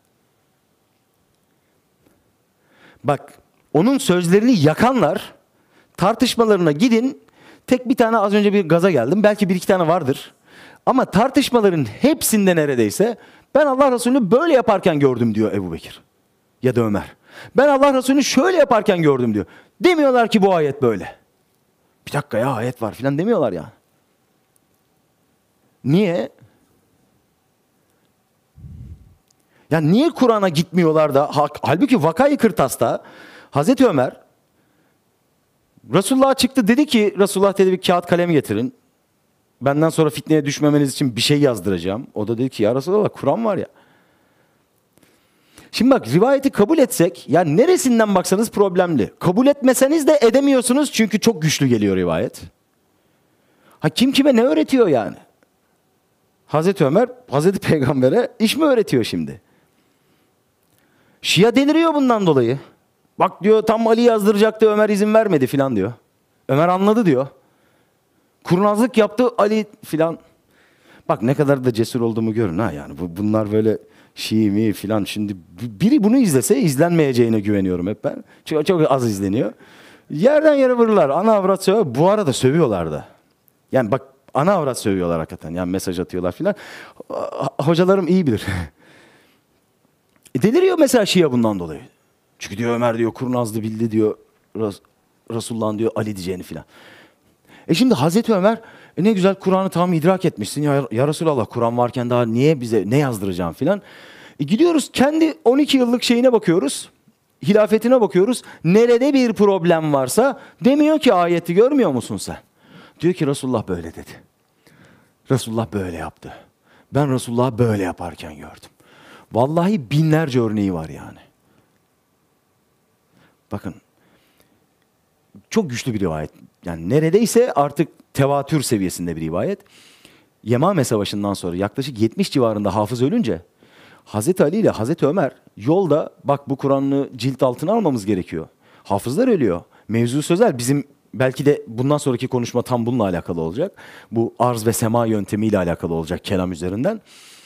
Bak onun sözlerini yakanlar tartışmalarına gidin. Tek bir tane az önce bir gaza geldim. Belki bir iki tane vardır. Ama tartışmaların hepsinde neredeyse ben Allah Resulü'nü böyle yaparken gördüm diyor Ebubekir ya da Ömer. Ben Allah Resulü'nü şöyle yaparken gördüm diyor. Demiyorlar ki bu ayet böyle. Bir dakika ya ayet var filan demiyorlar ya. Niye? Ya niye Kur'an'a gitmiyorlar da halbuki Vakayı Kırtas'ta Hazreti Ömer Resulullah'a çıktı dedi ki Resulullah dedi bir kağıt kalem getirin. Benden sonra fitneye düşmemeniz için bir şey yazdıracağım. O da dedi ki ya Resulullah Kur'an var ya. Şimdi bak rivayeti kabul etsek ya neresinden baksanız problemli. Kabul etmeseniz de edemiyorsunuz çünkü çok güçlü geliyor rivayet. Ha kim kime ne öğretiyor yani? Hazreti Ömer Hazreti Peygamber'e iş mi öğretiyor şimdi? Şia deliriyor bundan dolayı. Bak diyor tam Ali yazdıracaktı Ömer izin vermedi filan diyor. Ömer anladı diyor. Kurnazlık yaptı Ali filan. Bak ne kadar da cesur olduğumu görün ha yani. Bunlar böyle Şii mi filan. Şimdi biri bunu izlese izlenmeyeceğine güveniyorum hep ben. Çünkü çok az izleniyor. Yerden yere vururlar. Ana avrat sövüyor. Bu arada sövüyorlar da. Yani bak ana avrat sövüyorlar hakikaten. Yani mesaj atıyorlar filan. Hocalarım iyi bilir. Deliriyor mesela Şia bundan dolayı. Çünkü diyor Ömer diyor kurnazdı bildi diyor Resulullah'ın diyor Ali diyeceğini filan. Şimdi Hazreti Ömer ne güzel Kur'an'ı tam idrak etmişsin ya Resulallah Kur'an varken daha niye bize ne yazdıracağım filan. Gidiyoruz kendi 12 yıllık şeyine bakıyoruz. Hilafetine bakıyoruz. Nerede bir problem varsa demiyor ki ayeti görmüyor musun sen? Diyor ki Resulullah böyle dedi. Resulullah böyle yaptı. Ben Resulullah'ı böyle yaparken gördüm. Vallahi binlerce örneği var yani. Bakın çok güçlü bir rivayet. Yani neredeyse artık tevatür seviyesinde bir rivayet. Yemame Savaşı'ndan sonra yaklaşık 70 civarında hafız ölünce Hazreti Ali ile Hazreti Ömer yolda bak bu Kur'an'ı cilt altına almamız gerekiyor. Hafızlar ölüyor. Mevzu sözel bizim belki de bundan sonraki konuşma tam bununla alakalı olacak. Bu arz ve sema yöntemiyle alakalı olacak kelam üzerinden.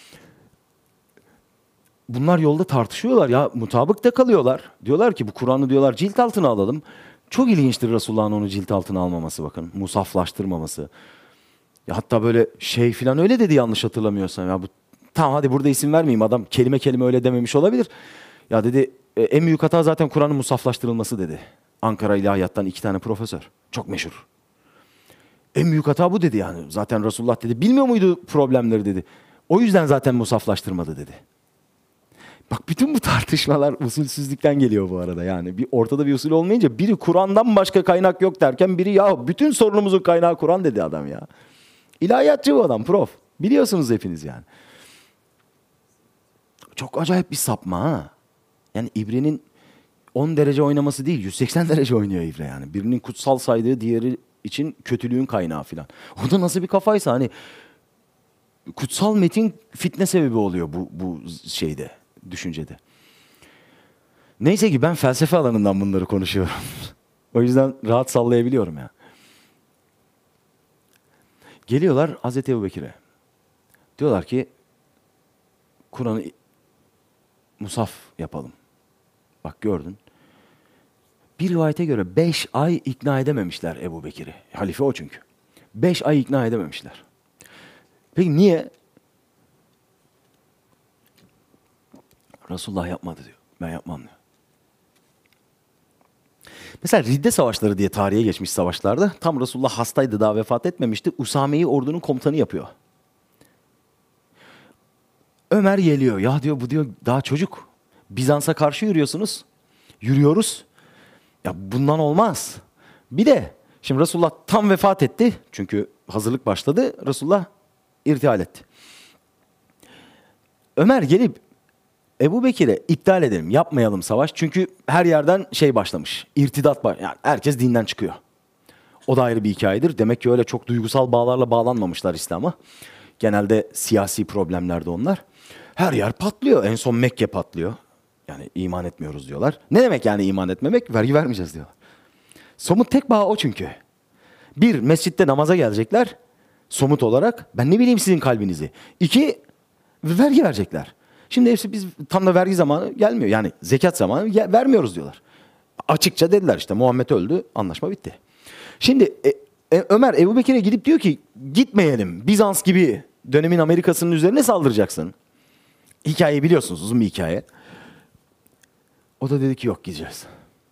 Bunlar yolda tartışıyorlar ya mutabıkta kalıyorlar. Diyorlar ki bu Kur'an'ı diyorlar cilt altına alalım. Çok ilginçtir Resulullah'ın onu cilt altına almaması bakın. Musaflaştırmaması. Ya hatta böyle şey filan öyle dedi yanlış hatırlamıyorsam. Ya bu tamam hadi burada isim vermeyeyim adam kelime kelime öyle dememiş olabilir. Ya dedi en büyük hata zaten Kur'an'ın musaflaştırılması dedi. Ankara İlahiyat'tan 2 tane profesör. Çok meşhur. En büyük hata bu dedi yani. Zaten Resulullah dedi bilmiyor muydu problemleri dedi. O yüzden zaten musaflaştırmadı dedi. Bak bütün bu tartışmalar usulsüzlükten geliyor bu arada yani. Bir ortada bir usul olmayınca biri Kur'an'dan başka kaynak yok derken biri ya bütün sorunumuzun kaynağı Kur'an dedi adam ya. İlahiyatçı bu adam prof. Biliyorsunuz hepiniz yani. Çok acayip bir sapma ha. Yani İbre'nin 10 derece oynaması değil 180 derece oynuyor İbre yani. Birinin kutsal saydığı diğeri için kötülüğün kaynağı filan. O da nasıl bir kafaysa hani kutsal metin fitne sebebi oluyor bu şeyde. Düşüncede. Neyse ki ben felsefe alanından bunları konuşuyorum. O yüzden rahat sallayabiliyorum ya. Geliyorlar Hazreti Ebubekir'e. Diyorlar ki Kur'an'ı musaf yapalım. Bak gördün. Bir rivayete göre 5 ay ikna edememişler Ebubekir'i. Halife o çünkü. 5 ay ikna edememişler. Peki niye? Resulullah yapmadı diyor. Ben yapmam diyor. Mesela Ridde Savaşları diye tarihe geçmiş savaşlarda tam Resulullah hastaydı daha vefat etmemişti. Usame'yi ordunun komutanı yapıyor. Ömer geliyor. Ya diyor bu diyor daha çocuk. Bizans'a karşı yürüyorsunuz. yürüyoruz. Ya bundan olmaz. Bir de şimdi Resulullah tam vefat etti. Çünkü hazırlık başladı. Resulullah irtihal etti. Ömer gelip Ebu Bekir'e iptal edelim, yapmayalım savaş. Çünkü her yerden şey başlamış. İrtidat var. Yani herkes dinden çıkıyor. O da ayrı bir hikayedir. Demek ki öyle çok duygusal bağlarla bağlanmamışlar İslam'a. Genelde siyasi problemlerde onlar. Her yer patlıyor. En son Mekke patlıyor. Yani iman etmiyoruz diyorlar. Ne demek yani iman etmemek? Vergi vermeyeceğiz diyorlar. Somut tek bağ o çünkü. Bir, mescitte namaza gelecekler. Somut olarak. Ben ne bileyim sizin kalbinizi. İki, vergi verecekler. Şimdi hepsi biz tam da vergi zamanı gelmiyor. Yani zekat zamanı vermiyoruz diyorlar. Açıkça dediler işte Muhammed öldü, anlaşma bitti. Şimdi Ömer Ebu Bekir'e gidip diyor ki gitmeyelim. Bizans gibi dönemin Amerika'sının üzerine saldıracaksın. Hikayeyi biliyorsunuz, uzun bir hikaye. O da dedi ki yok, gideceğiz.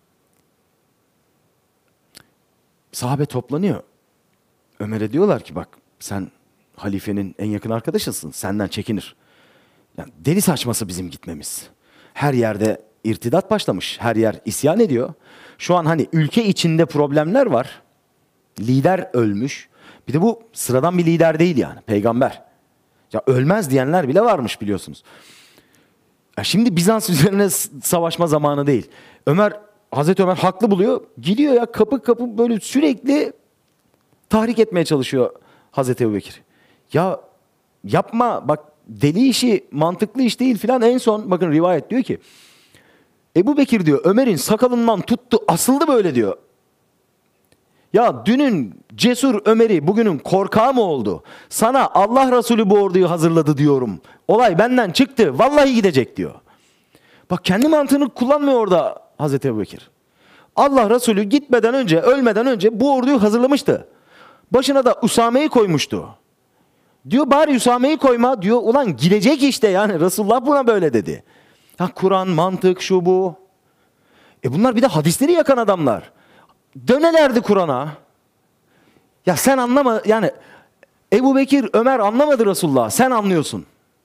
Sahabe toplanıyor. Ömer'e diyorlar ki bak sen halifenin en yakın arkadaşısın. Senden çekinir. Yani deli saçması bizim gitmemiz. Her yerde irtidat başlamış. Her yer isyan ediyor. Şu an hani ülke içinde problemler var. Lider ölmüş. Bir de bu sıradan bir lider değil yani. Peygamber. Ya ölmez diyenler bile varmış biliyorsunuz. Ya şimdi Bizans üzerine savaşma zamanı değil. Hazreti Ömer haklı buluyor. Gidiyor ya kapı kapı böyle sürekli tahrik etmeye çalışıyor Hazreti Ebubekir. Ya yapma bak, deli işi, mantıklı iş değil filan. En son bakın rivayet diyor ki Ebu Bekir diyor Ömer'in sakalından tuttu asıldı böyle diyor. Ya dünün cesur Ömer'i bugünün korkağı mı oldu? Sana Allah Resulü bu orduyu hazırladı diyorum. Olay benden çıktı. Vallahi gidecek diyor. Bak kendi mantığını kullanmıyor orada Hazreti Ebu Bekir. Allah Resulü gitmeden önce, ölmeden önce bu orduyu hazırlamıştı. Başına da Usame'yi koymuştu. Diyor bari Usame'yi koyma diyor. Ulan gidecek işte yani Resulullah buna böyle dedi. Ha, Kur'an, mantık, şu bu. Bunlar bir de hadisleri yakan adamlar. Dönelerdi Kur'an'a. Ya sen anlama yani Ebu Bekir, Ömer anlamadı Resulullah. Sen anlıyorsun.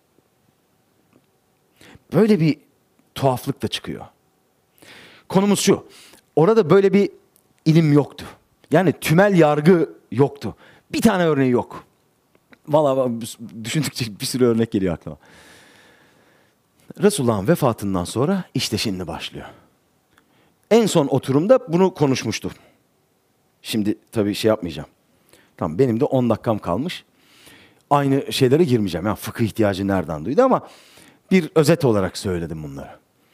Böyle bir tuhaflık da çıkıyor. Konumuz şu. Orada böyle bir ilim yoktu. Yani tümel yargı yoktu. Bir tane örneği yok. Vallahi düşündükçe bir sürü örnek geliyor aklıma. Resulullah'ın vefatından sonra işte şimdi başlıyor. En son oturumda bunu konuşmuştu. Şimdi tabii şey yapmayacağım. Tamam, benim de 10 dakikam kalmış. Aynı şeylere girmeyeceğim. Yani fıkıh ihtiyacı nereden duydu ama bir özet olarak söyledim bunları.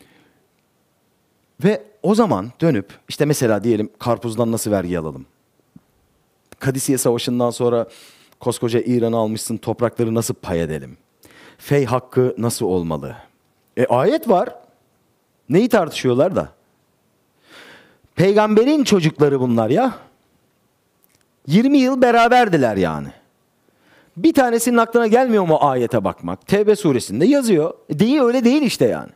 Ve o zaman dönüp işte mesela diyelim karpuzdan nasıl vergi alalım? Kadisiye Savaşı'ndan sonra koskoca İran'ı almışsın, toprakları nasıl pay edelim? Fey hakkı nasıl olmalı? Ayet var. Neyi tartışıyorlar da? Peygamberin çocukları bunlar ya. 20 yıl beraberdiler yani. Bir tanesinin aklına gelmiyor mu ayete bakmak? Tevbe suresinde yazıyor. Değil, öyle değil işte yani.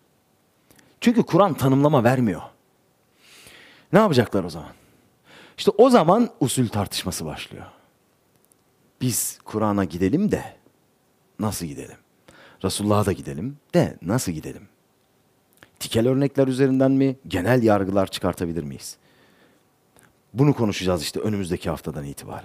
Çünkü Kur'an tanımlama vermiyor. Ne yapacaklar o zaman? İşte o zaman usul tartışması başlıyor. Biz Kur'an'a gidelim de nasıl gidelim? Resulullah'a da gidelim de nasıl gidelim? Tikel örnekler üzerinden mi? Genel yargılar çıkartabilir miyiz? Bunu konuşacağız işte önümüzdeki haftadan itibaren.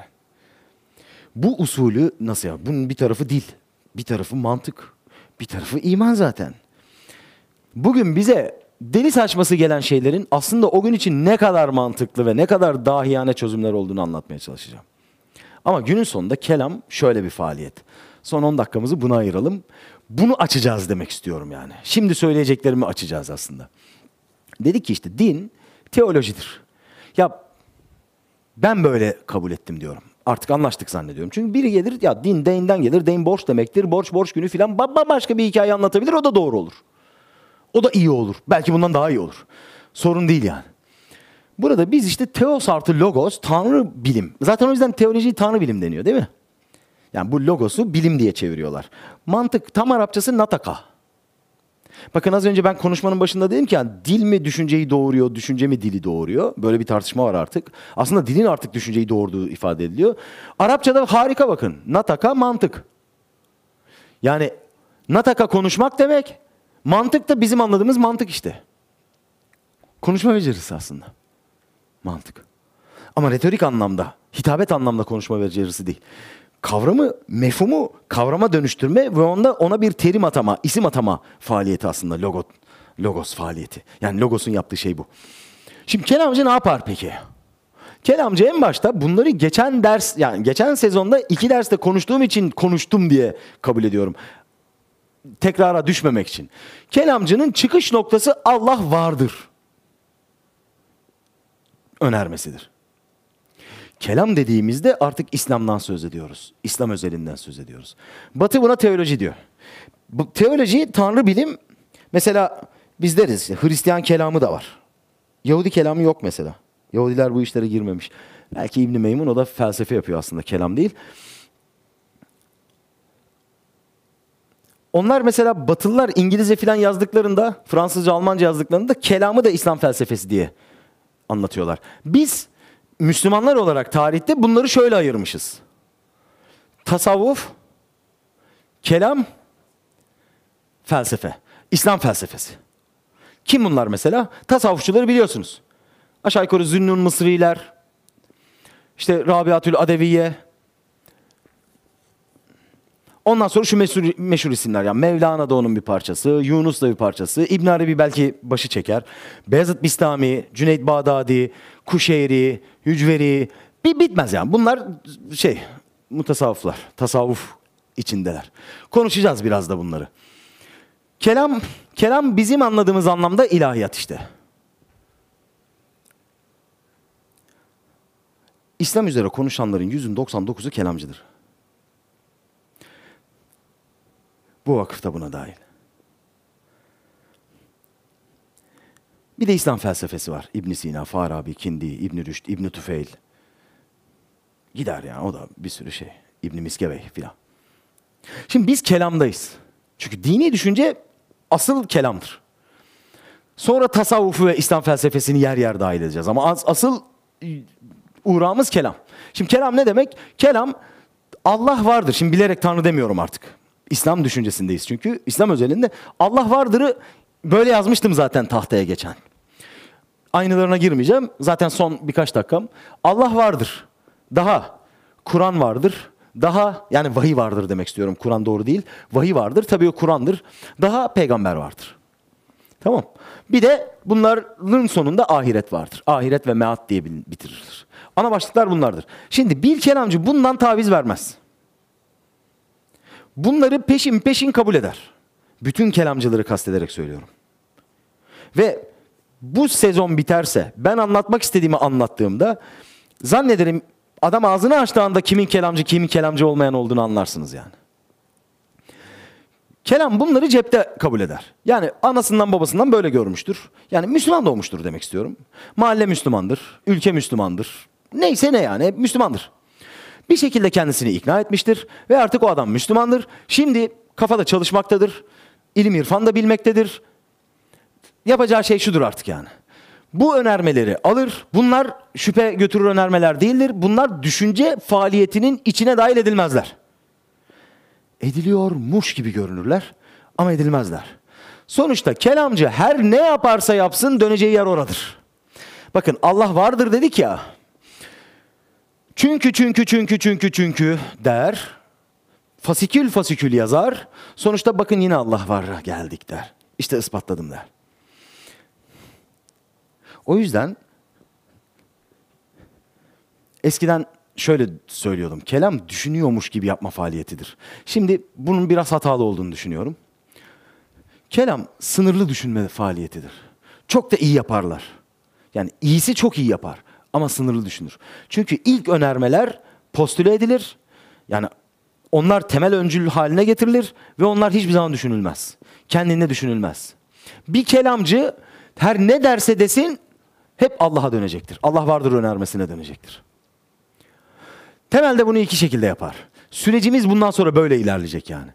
Bu usulü nasıl ya? Bunun bir tarafı dil, bir tarafı mantık, bir tarafı iman zaten. Bugün bize deli saçması gelen şeylerin aslında o gün için ne kadar mantıklı ve ne kadar dahiyane çözümler olduğunu anlatmaya çalışacağım. Ama günün sonunda kelam şöyle bir faaliyet. Son 10 dakikamızı buna ayıralım. Bunu açacağız demek istiyorum yani. Şimdi söyleyeceklerimi açacağız aslında. Dedik ki işte din teolojidir. Ya ben böyle kabul ettim diyorum. Artık anlaştık zannediyorum. Çünkü biri gelir ya din deyinden gelir. Deyin borç demektir. Borç günü filan başka bir hikaye anlatabilir. O da doğru olur. O da iyi olur. Belki bundan daha iyi olur. Sorun değil yani. Burada biz işte teos artı logos, tanrı bilim. Zaten o yüzden teolojiyi tanrı bilim deniyor değil mi? Yani bu logosu bilim diye çeviriyorlar. Mantık tam Arapçası nataka. Bakın az önce ben konuşmanın başında dedim ki yani dil mi düşünceyi doğuruyor, düşünce mi dili doğuruyor? Böyle bir tartışma var artık. Aslında dilin artık düşünceyi doğurduğu ifade ediliyor. Arapçada harika bakın. Nataka mantık. Yani nataka konuşmak demek. Mantık da bizim anladığımız mantık işte. Konuşma becerisi aslında. Mantık. Ama retorik anlamda, hitabet anlamda konuşma becerisi değil. Kavramı, mefhumu kavrama dönüştürme ve ona bir terim atama, isim atama faaliyeti aslında logos faaliyeti. Yani logosun yaptığı şey bu. Şimdi kelamcı ne yapar peki? Kelamcı en başta bunları geçen sezonda 2 derste konuştuğum için konuştum diye kabul ediyorum. Tekrara düşmemek için. Kelamcının çıkış noktası Allah vardır önermesidir. Kelam dediğimizde artık İslam'dan söz ediyoruz. İslam özelinden söz ediyoruz. Batı buna teoloji diyor. Bu teoloji, tanrı bilim, mesela biz deriz işte, Hristiyan kelamı da var. Yahudi kelamı yok mesela. Yahudiler bu işlere girmemiş. Belki İbn Meymun, o da felsefe yapıyor aslında, kelam değil. Onlar mesela Batılılar İngilizce falan yazdıklarında, Fransızca, Almanca yazdıklarında kelamı da İslam felsefesi diye anlatıyorlar. Biz Müslümanlar olarak tarihte bunları şöyle ayırmışız. Tasavvuf, kelam, felsefe. İslam felsefesi. Kim bunlar mesela? Tasavvufçuları biliyorsunuz. Aşağı yukarı Zünnun Mısriler, işte Rabiatül Adeviye. Ondan sonra şu meşhur isimler, yani Mevlana da onun bir parçası, Yunus da bir parçası, İbn Arabi belki başı çeker, Beyazıt Bistami, Cüneyd Bağdadi, Kuşeyri, Hücveri, bitmez yani. Bunlar mutasavvıflar, tasavvuf içindeler. Konuşacağız biraz da bunları. Kelam bizim anladığımız anlamda ilahiyat işte. İslam üzere konuşanların %99'u kelamcıdır. Bu vakıf da buna dahil. Bir de İslam felsefesi var. İbn Sina, Farabi, Kindi, İbn Rüşd, İbn Tufeyl. Gider yani, o da bir sürü şey. İbn Miskevey filan. Şimdi biz kelamdayız. Çünkü dini düşünce asıl kelamdır. Sonra tasavvufu ve İslam felsefesini yer yer dahil edeceğiz. Ama asıl uğrağımız kelam. Şimdi kelam ne demek? Kelam, Allah vardır. Şimdi bilerek Tanrı demiyorum artık. İslam düşüncesindeyiz çünkü. İslam özelinde Allah vardır'ı böyle yazmıştım zaten tahtaya geçen. Aynılarına girmeyeceğim. Zaten son birkaç dakikam. Allah vardır. Daha Kur'an vardır. Daha, yani vahiy vardır demek istiyorum. Kur'an doğru değil. Vahiy vardır. Tabii o Kur'an'dır. Daha peygamber vardır. Tamam. Bir de bunların sonunda ahiret vardır. Ahiret ve meat diye bitirilir. Ana başlıklar bunlardır. Şimdi bir kelamcı bundan taviz vermez. Bunları peşin kabul eder. Bütün kelamcıları kastederek söylüyorum. Ve bu sezon biterse, ben anlatmak istediğimi anlattığımda, zannederim adam ağzını açtığı anda kimin kelamcı olmayan olduğunu anlarsınız yani. Kelam bunları cepte kabul eder. Yani anasından babasından böyle görmüştür. Yani Müslüman doğmuştur demek istiyorum. Mahalle Müslümandır, ülke Müslümandır. Neyse ne yani, Müslümandır. Bir şekilde kendisini ikna etmiştir ve artık o adam Müslümandır. Şimdi kafada çalışmaktadır, ilim irfan da bilmektedir. Yapacağı şey şudur artık yani. Bu önermeleri alır. Bunlar şüphe götürür önermeler değildir. Bunlar düşünce faaliyetinin içine dahil edilmezler. Ediliyormuş gibi görünürler ama edilmezler. Sonuçta kelamcı her ne yaparsa yapsın döneceği yer oradır. Bakın Allah vardır dedik ya. Çünkü der. Fasikül yazar. Sonuçta bakın yine Allah var geldik der. İşte ispatladım der. O yüzden eskiden şöyle söylüyordum. Kelam düşünüyormuş gibi yapma faaliyetidir. Şimdi bunun biraz hatalı olduğunu düşünüyorum. Kelam sınırlı düşünme faaliyetidir. Çok da iyi yaparlar. Yani iyisi çok iyi yapar ama sınırlı düşünür. Çünkü ilk önermeler postüle edilir. Yani onlar temel öncül haline getirilir ve onlar hiçbir zaman düşünülmez. Kendinde düşünülmez. Bir kelamcı her ne derse desin hep Allah'a dönecektir. Allah vardır önermesine dönecektir. Temelde bunu iki şekilde yapar. Sürecimiz bundan sonra böyle ilerleyecek yani.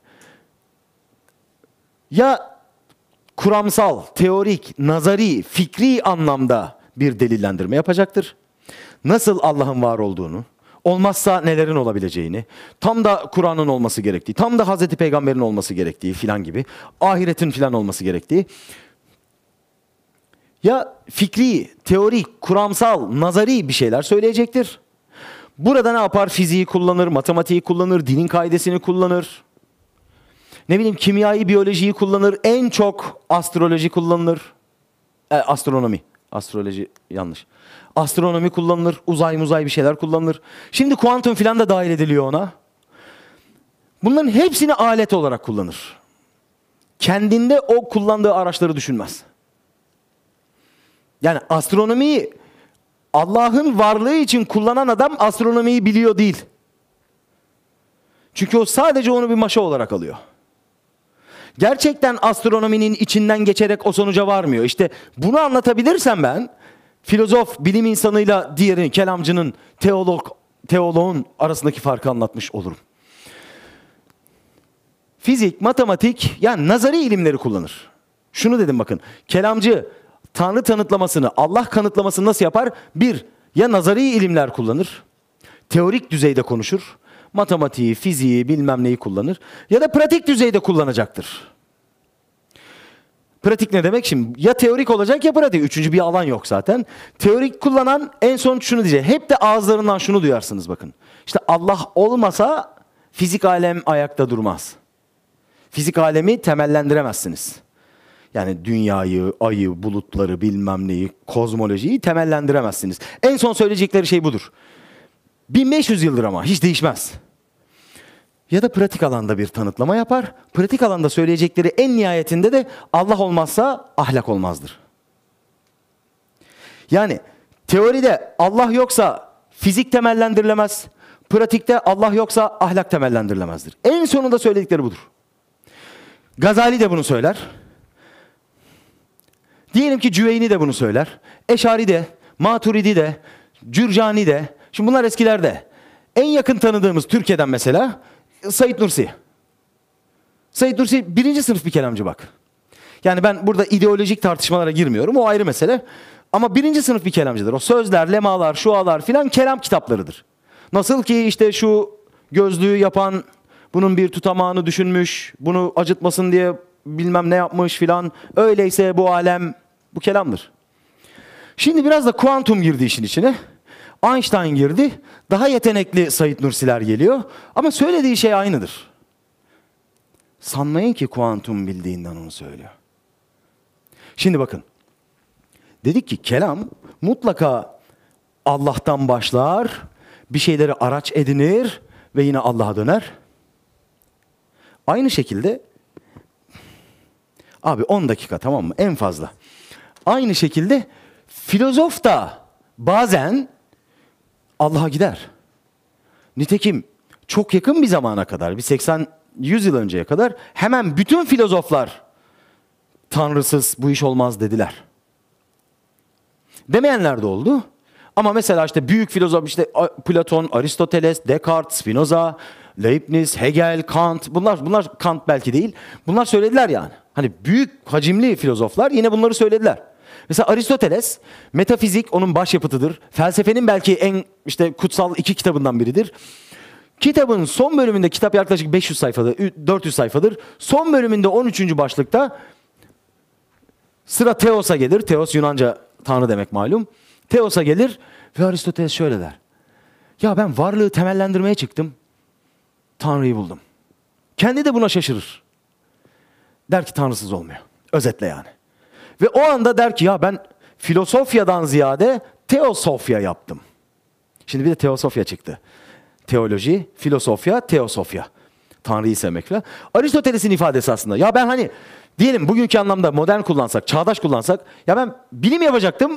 Ya kuramsal, teorik, nazari, fikri anlamda bir delillendirme yapacaktır. Nasıl Allah'ın var olduğunu, olmazsa nelerin olabileceğini, tam da Kur'an'ın olması gerektiği, tam da Hazreti Peygamber'in olması gerektiği filan gibi, ahiretin filan olması gerektiği. Ya fikri, teorik, kuramsal, nazari bir şeyler söyleyecektir. Burada ne yapar? Fiziği kullanır, matematiği kullanır, dinin kaidesini kullanır. Ne bileyim kimyayı, biyolojiyi kullanır. En çok astroloji kullanılır. Astronomi. Astroloji yanlış. Astronomi kullanılır. Uzay bir şeyler kullanılır. Şimdi kuantum filan da dahil ediliyor ona. Bunların hepsini alet olarak kullanır. Kendinde o kullandığı araçları düşünmez. Yani astronomiyi Allah'ın varlığı için kullanan adam astronomiyi biliyor değil. Çünkü o sadece onu bir maşa olarak alıyor. Gerçekten astronominin içinden geçerek o sonuca varmıyor. İşte bunu anlatabilirsem ben, filozof, bilim insanıyla diğeri, kelamcının, teoloğun arasındaki farkı anlatmış olurum. Fizik, matematik, yani nazari ilimleri kullanır. Şunu dedim bakın, kelamcı Tanrı tanıtlamasını, Allah kanıtlamasını nasıl yapar? Bir, ya nazari ilimler kullanır, teorik düzeyde konuşur, matematiği, fiziği, bilmem neyi kullanır ya da pratik düzeyde kullanacaktır. Pratik ne demek şimdi? Ya teorik olacak ya pratik. Üçüncü bir alan yok zaten. Teorik kullanan en son şunu diyecek. Hep de ağızlarından şunu duyarsınız bakın. İşte Allah olmasa fizik alem ayakta durmaz. Fizik alemi temellendiremezsiniz. Yani dünyayı, ayı, bulutları, bilmem neyi, kozmolojiyi temellendiremezsiniz. En son söyleyecekleri şey budur. 1500 yıldır ama hiç değişmez. Ya da pratik alanda bir tanıtlama yapar. Pratik alanda söyleyecekleri en nihayetinde de Allah olmazsa ahlak olmazdır. Yani teoride Allah yoksa fizik temellendirilemez. Pratikte Allah yoksa ahlak temellendirilemezdir. En sonunda söyledikleri budur. Gazali de bunu söyler. Diyelim ki Cüveyni de bunu söyler. Eşari de, Maturidi de, Cürcani de. Şimdi bunlar eskilerde. En yakın tanıdığımız Türkiye'den mesela Said Nursi. Said Nursi birinci sınıf bir kelamcı bak. Yani ben burada ideolojik tartışmalara girmiyorum. O ayrı mesele. Ama birinci sınıf bir kelamcıdır. O sözler, lemalar, şualar filan kelam kitaplarıdır. Nasıl ki işte şu gözlüğü yapan bunun bir tutamağını düşünmüş, bunu acıtmasın diye bilmem ne yapmış filan. Öyleyse bu alem, bu kelamdır. Şimdi biraz da kuantum girdi işin içine. Einstein girdi. Daha yetenekli Said Nursiler geliyor. Ama söylediği şey aynıdır. Sanmayın ki kuantum bildiğinden onu söylüyor. Şimdi bakın. Dedik ki kelam mutlaka Allah'tan başlar, bir şeyleri araç edinir ve yine Allah'a döner. Aynı şekilde abi 10 dakika tamam mı? En fazla. Aynı şekilde filozof da bazen Allah'a gider. Nitekim çok yakın bir zamana kadar, bir 80-100 yıl önceye kadar hemen bütün filozoflar tanrısız bu iş olmaz dediler. Demeyenler de oldu. Ama mesela işte büyük filozof işte Platon, Aristoteles, Descartes, Spinoza, Leibniz, Hegel, Kant. Bunlar Kant belki değil. Bunlar söylediler yani. Hani büyük hacimli filozoflar yine bunları söylediler. Mesela Aristoteles, metafizik onun başyapıtıdır. Felsefenin belki en işte kutsal 2 kitabından biridir. Kitabın son bölümünde, kitap yaklaşık 500 sayfadır, 400 sayfadır. Son bölümünde 13. başlıkta sıra Theos'a gelir. Theos Yunanca tanrı demek malum. Theos'a gelir ve Aristoteles şöyle der. Ya ben varlığı temellendirmeye çıktım. Tanrı'yı buldum. Kendi de buna şaşırır. Der ki tanrısız olmuyor. Özetle yani. Ve o anda der ki ya ben filosofyadan ziyade teosofya yaptım. Şimdi bir de teosofya çıktı. Teoloji, filosofya, teosofya. Tanrı'yı sevmek falan. Aristoteles'in ifadesi aslında. Ya ben hani diyelim bugünkü anlamda modern kullansak, çağdaş kullansak. Ya ben bilim yapacaktım.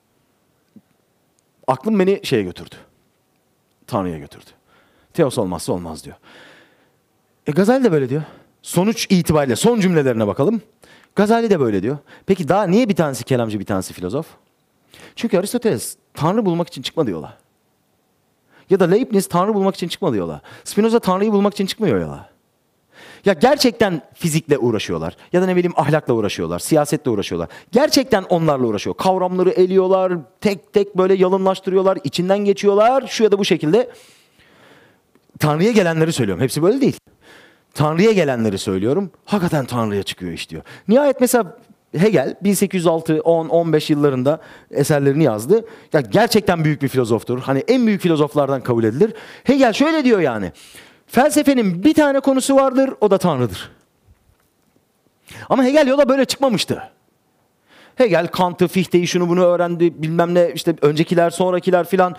Aklım beni şeye götürdü. Tanrı'ya götürdü. Teos olmazsa olmaz diyor. Gazali de böyle diyor. Sonuç itibariyle son cümlelerine bakalım. Gazali de böyle diyor. Peki daha niye bir tanesi kelamcı bir tanesi filozof? Çünkü Aristoteles Tanrı bulmak için çıkmadı yola. Ya da Leibniz Tanrı bulmak için çıkmadı yola. Spinoza Tanrı'yı bulmak için çıkmıyor yola. Ya gerçekten fizikle uğraşıyorlar. Ya da ne bileyim ahlakla uğraşıyorlar. Siyasetle uğraşıyorlar. Gerçekten onlarla uğraşıyor. Kavramları eliyorlar. Tek tek böyle yalınlaştırıyorlar. İçinden geçiyorlar. Şu ya da bu şekilde. Tanrı'ya gelenleri söylüyorum. Hepsi böyle değil. Tanrı'ya gelenleri söylüyorum. Hakikaten Tanrı'ya çıkıyor iş diyor. Nihayet mesela Hegel 1806, 10, 15 yıllarında eserlerini yazdı. Ya gerçekten büyük bir filozoftur. Hani en büyük filozoflardan kabul edilir. Hegel şöyle diyor yani. Felsefenin bir tane konusu vardır, o da Tanrı'dır. Ama Hegel yola böyle çıkmamıştı. Hegel Kant'ı, Fichte'yi, şunu bunu öğrendi, bilmem ne, işte öncekiler, sonrakiler filan.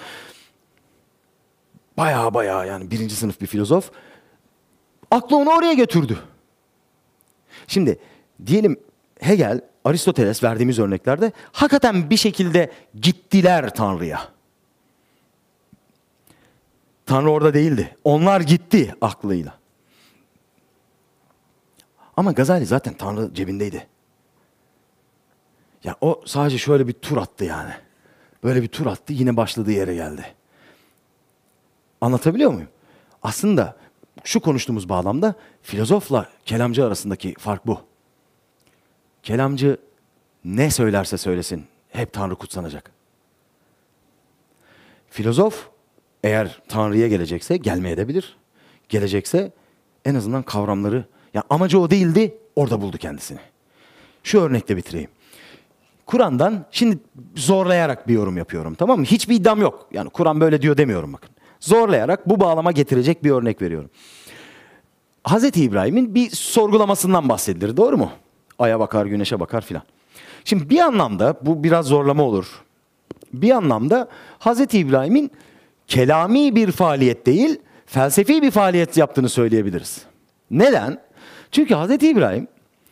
Baya yani birinci sınıf bir filozof. Aklı onu oraya götürdü. Şimdi diyelim Hegel, Aristoteles verdiğimiz örneklerde hakikaten bir şekilde gittiler Tanrı'ya. Tanrı orada değildi. Onlar gitti aklıyla. Ama Gazali zaten Tanrı cebindeydi. Ya o sadece şöyle bir tur attı yani. Böyle bir tur attı, yine başladığı yere geldi. Anlatabiliyor muyum? Aslında şu konuştuğumuz bağlamda filozofla kelamcı arasındaki fark bu. Kelamcı ne söylerse söylesin hep Tanrı kutsanacak. Filozof eğer Tanrı'ya gelecekse gelmeye de bilir. Gelecekse en azından kavramları, ya amacı o değildi, orada buldu kendisini. Şu örnekle bitireyim. Kur'an'dan şimdi zorlayarak bir yorum yapıyorum, tamam mı? Hiçbir iddiam yok. Yani Kur'an böyle diyor demiyorum bakın. Zorlayarak bu bağlama getirecek bir örnek veriyorum. Hazreti İbrahim'in bir sorgulamasından bahsedilir, doğru mu? Aya bakar, güneşe bakar filan. Şimdi bir anlamda bu biraz zorlama olur. Bir anlamda Hazreti İbrahim'in kelami bir faaliyet değil, felsefi bir faaliyet yaptığını söyleyebiliriz. Neden? Çünkü Hazreti İbrahim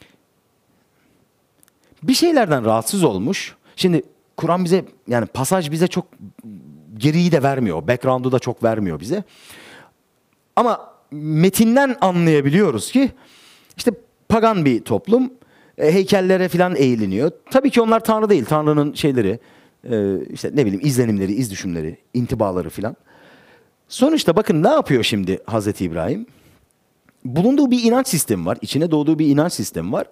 bir şeylerden rahatsız olmuş. Şimdi Kur'an bize, yani pasaj bize çok geriyi de vermiyor. Background'u da çok vermiyor bize. Ama metinden anlayabiliyoruz ki işte pagan bir toplum, heykellere falan eğiliniyor. Tabii ki onlar Tanrı değil. Tanrı'nın şeyleri, işte ne bileyim izlenimleri, iz düşümleri, intibaları filan. Sonuçta bakın ne yapıyor şimdi Hazreti İbrahim? Bulunduğu bir inanç sistemi var. İçine doğduğu bir inanç sistemi var.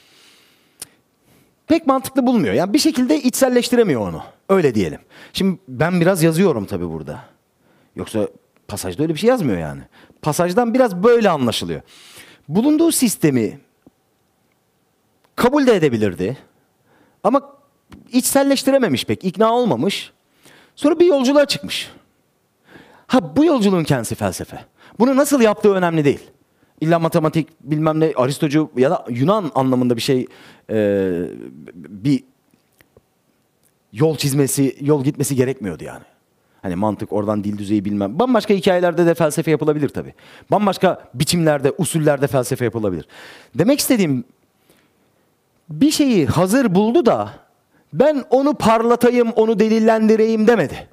Pek mantıklı bulmuyor. Yani bir şekilde içselleştiremiyor onu. Öyle diyelim. Şimdi ben biraz yazıyorum tabii burada. Yoksa pasajda öyle bir şey yazmıyor yani. Pasajdan biraz böyle anlaşılıyor. Bulunduğu sistemi kabul de edebilirdi. Ama içselleştirememiş pek, ikna olmamış. Sonra bir yolculuğa çıkmış. Ha, bu yolculuğun kendisi felsefe. Bunu nasıl yaptığı önemli değil. İlla matematik, bilmem ne, Aristocu ya da Yunan anlamında bir şey, bir yol çizmesi, yol gitmesi gerekmiyordu yani. Hani mantık, oradan dil düzeyi bilmem. Bambaşka hikayelerde de felsefe yapılabilir tabii. Bambaşka biçimlerde, usullerde felsefe yapılabilir. Demek istediğim, bir şeyi hazır buldu da ben onu parlatayım, onu delillendireyim demedi.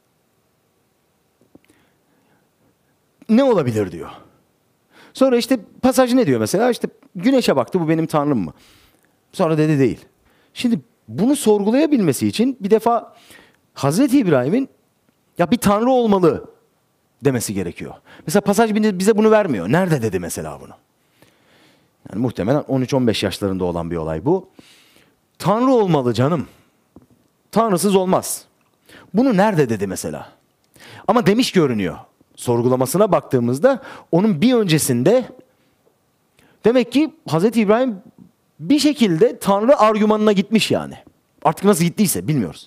Ne olabilir diyor. Sonra işte pasaj ne diyor mesela? İşte güneşe baktı, bu benim tanrım mı? Sonra dedi değil. Şimdi bunu sorgulayabilmesi için bir defa Hazreti İbrahim'in ya bir tanrı olmalı demesi gerekiyor. Mesela pasaj bize bunu vermiyor. Nerede dedi mesela bunu? Yani muhtemelen 13-15 yaşlarında olan bir olay bu. Tanrı olmalı canım. Tanrısız olmaz. Bunu nerede dedi mesela? Ama demiş görünüyor. Sorgulamasına baktığımızda onun bir öncesinde demek ki Hazreti İbrahim bir şekilde Tanrı argümanına gitmiş yani. Artık nasıl gittiyse bilmiyoruz.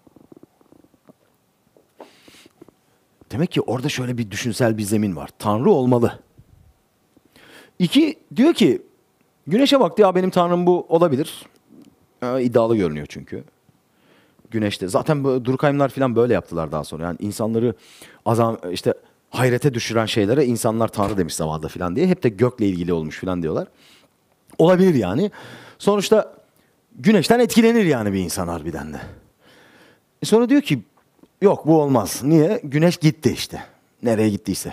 Demek ki orada şöyle bir düşünsel bir zemin var. Tanrı olmalı. İki, diyor ki güneşe baktı, ya benim tanrım bu olabilir. İddialı görünüyor çünkü. Güneşte. Zaten Durkheim'lar falan böyle yaptılar daha sonra. Yani insanları işte hayrete düşüren şeylere insanlar tanrı demiş zamanında falan diye. Hep de gökle ilgili olmuş falan diyorlar. Olabilir yani. Sonuçta güneşten etkilenir yani bir insan harbiden de. Sonra diyor ki yok, bu olmaz. Niye? Güneş gitti işte. Nereye gittiyse.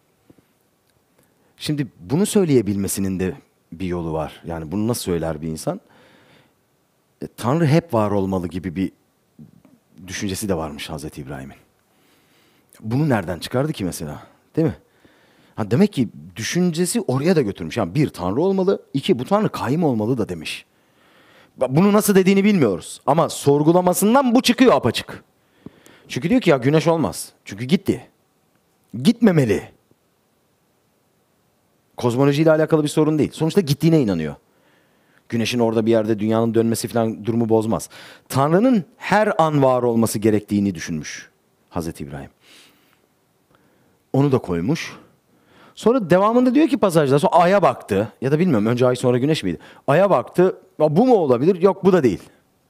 Şimdi bunu söyleyebilmesinin de bir yolu var. Yani bunu nasıl söyler bir insan? Tanrı hep var olmalı gibi bir düşüncesi de varmış Hazreti İbrahim'in. Bunu nereden çıkardı ki mesela? Değil mi? Ha, demek ki düşüncesi oraya da götürmüş. Yani bir, Tanrı olmalı. İki, bu Tanrı kaim olmalı da demiş. Bunu nasıl dediğini bilmiyoruz. Ama sorgulamasından bu çıkıyor apaçık. Çünkü diyor ki ya güneş olmaz. Çünkü gitti. Gitmemeli. Kozmolojiyle alakalı bir sorun değil. Sonuçta gittiğine inanıyor. Güneşin orada bir yerde dünyanın dönmesi falan durumu bozmaz. Tanrı'nın her an var olması gerektiğini düşünmüş Hazreti İbrahim. Onu da koymuş. Sonra devamında diyor ki pasajda, sonra Ay'a baktı. Ya da bilmiyorum, önce Ay sonra Güneş miydi? Ay'a baktı. Ya bu mu olabilir? Yok, bu da değil.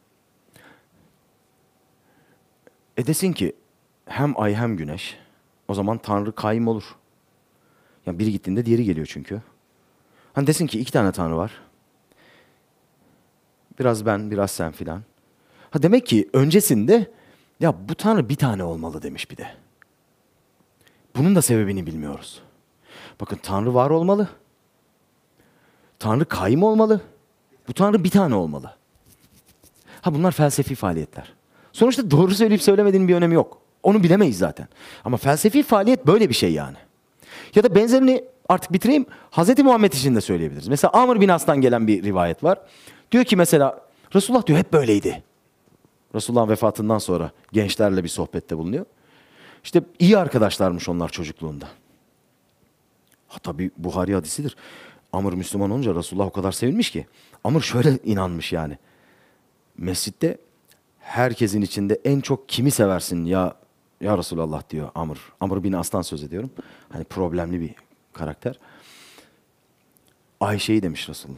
Desin ki hem Ay hem Güneş. O zaman Tanrı kaim olur. Yani biri gittiğinde diğeri geliyor çünkü. Hani desin ki iki tane Tanrı var. Biraz ben, biraz sen filan. Ha demek ki öncesinde ya bu Tanrı bir tane olmalı demiş bir de. Bunun da sebebini bilmiyoruz. Bakın, Tanrı var olmalı. Tanrı kaim olmalı. Bu Tanrı bir tane olmalı. Ha bunlar felsefi faaliyetler. Sonuçta doğru söyleyip söylemediğinin bir önemi yok. Onu bilemeyiz zaten. Ama felsefi faaliyet böyle bir şey yani. Ya da benzerini artık bitireyim. Hazreti Muhammed için de söyleyebiliriz. Mesela Amr bin As'tan gelen bir rivayet var. Diyor ki mesela Resulullah diyor hep böyleydi. Resulullah'ın vefatından sonra gençlerle bir sohbette bulunuyor. İşte iyi arkadaşlarmış onlar çocukluğunda. Ha tabii Buhari hadisidir. Amr Müslüman olunca Resulullah o kadar sevinmiş ki. Amr şöyle inanmış yani. Mescitte herkesin içinde en çok kimi seversin ya Resulallah diyor Amr. Amr bin As'tan söz ediyorum. Hani problemli bir karakter. Ayşe'yi demiş Resulullah.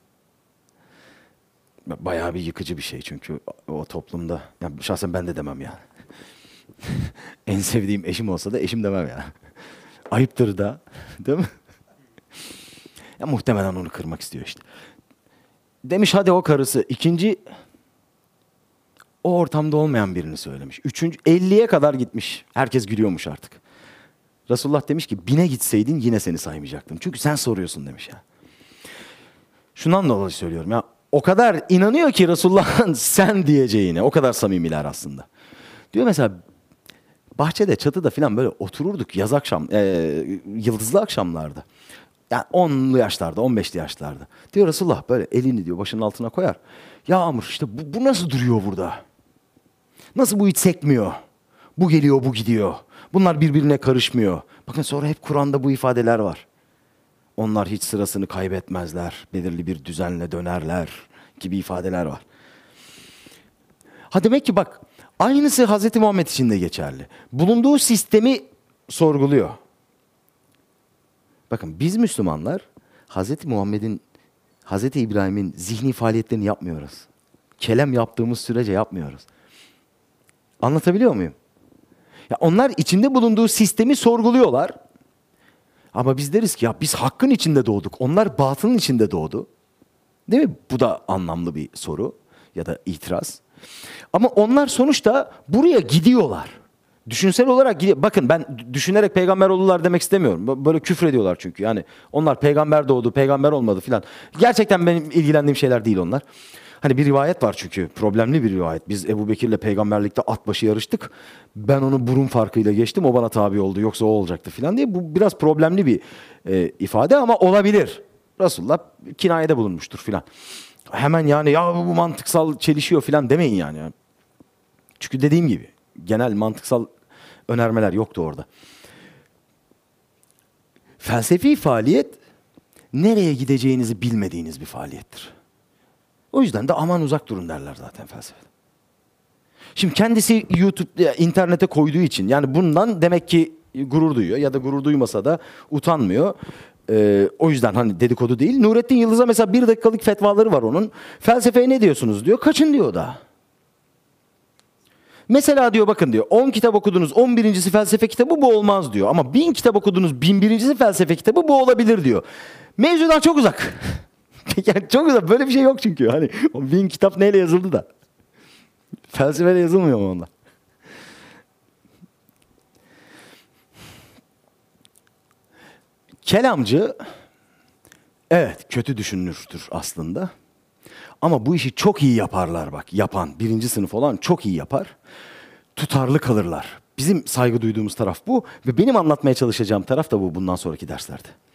Bayağı bir yıkıcı bir şey çünkü o toplumda. Yani şahsen ben de demem yani. En sevdiğim eşim olsa da eşim demem yani. Ayıptır da, değil mi? Ya muhtemelen onu kırmak istiyor işte. Demiş hadi o karısı. İkinci, o ortamda olmayan birini söylemiş. Üçüncü, 50'ye kadar gitmiş. Herkes gülüyormuş artık. Resulullah demiş ki 1000'e gitseydin yine seni saymayacaktım. Çünkü sen soruyorsun demiş ya. Şundan dolayı söylüyorum ya. O kadar inanıyor ki Resulullah'ın sen diyeceğine. O kadar samimiler aslında. Diyor mesela bahçede, çatıda falan böyle otururduk yaz akşam, yıldızlı akşamlarda. Yani 10'lu yaşlarda, 15'li yaşlarda. Diyor Resulullah böyle elini diyor başının altına koyar. Ya Amr işte bu nasıl duruyor burada? Nasıl bu hiç sekmiyor? Bu geliyor, bu gidiyor. Bunlar birbirine karışmıyor. Bakın sonra hep Kur'an'da bu ifadeler var. Onlar hiç sırasını kaybetmezler. Belirli bir düzenle dönerler gibi ifadeler var. Ha demek ki bak aynısı Hazreti Muhammed için de geçerli. Bulunduğu sistemi sorguluyor. Bakın biz Müslümanlar Hazreti Muhammed'in, Hazreti İbrahim'in zihni faaliyetlerini yapmıyoruz. Kelam yaptığımız sürece yapmıyoruz. Anlatabiliyor muyum? Ya onlar içinde bulunduğu sistemi sorguluyorlar. Ama biz deriz ki ya biz hakkın içinde doğduk. Onlar batılın içinde doğdu. Değil mi? Bu da anlamlı bir soru ya da itiraz. Ama onlar sonuçta buraya gidiyorlar. Düşünsel olarak gidiyor. Bakın ben düşünerek peygamber oldular demek istemiyorum. Böyle küfür ediyorlar çünkü. Yani onlar peygamber doğdu, peygamber olmadı filan. Gerçekten benim ilgilendiğim şeyler değil onlar. Hani bir rivayet var çünkü. Problemli bir rivayet. Biz Ebu Bekir'le peygamberlikte at başı yarıştık. Ben onu burun farkıyla geçtim. O bana tabi oldu. Yoksa o olacaktı filan diye. Bu biraz problemli bir ifade ama olabilir. Resulullah kinayede bulunmuştur filan. Hemen yani ya bu mantıksal çelişiyor filan demeyin yani. Çünkü dediğim gibi genel mantıksal önermeler yoktu orada. Felsefi faaliyet nereye gideceğinizi bilmediğiniz bir faaliyettir. O yüzden de aman uzak durun derler zaten felsefede. Şimdi kendisi YouTube, internete koyduğu için yani bundan demek ki gurur duyuyor ya da gurur duymasa da utanmıyor. O yüzden hani dedikodu değil. Nurettin Yıldız'a mesela 1 dakikalık fetvaları var onun. Felsefeye ne diyorsunuz diyor. Kaçın diyor da. Mesela diyor bakın diyor 10 kitap okudunuz 11.'si felsefe kitabı bu olmaz diyor. Ama 1000 kitap okudunuz 1001.'si felsefe kitabı bu olabilir diyor. Mevzudan çok uzak. Yani çok uzak. Böyle bir şey yok çünkü. Hani o 1000 kitap neyle yazıldı da. Felsefeyle yazılmıyor mu onlar? Kelamcı evet kötü düşünürdür aslında. Ama bu işi çok iyi yaparlar bak. Yapan, 1. sınıf olan çok iyi yapar. Tutarlı kalırlar. Bizim saygı duyduğumuz taraf bu ve benim anlatmaya çalışacağım taraf da bu bundan sonraki derslerde.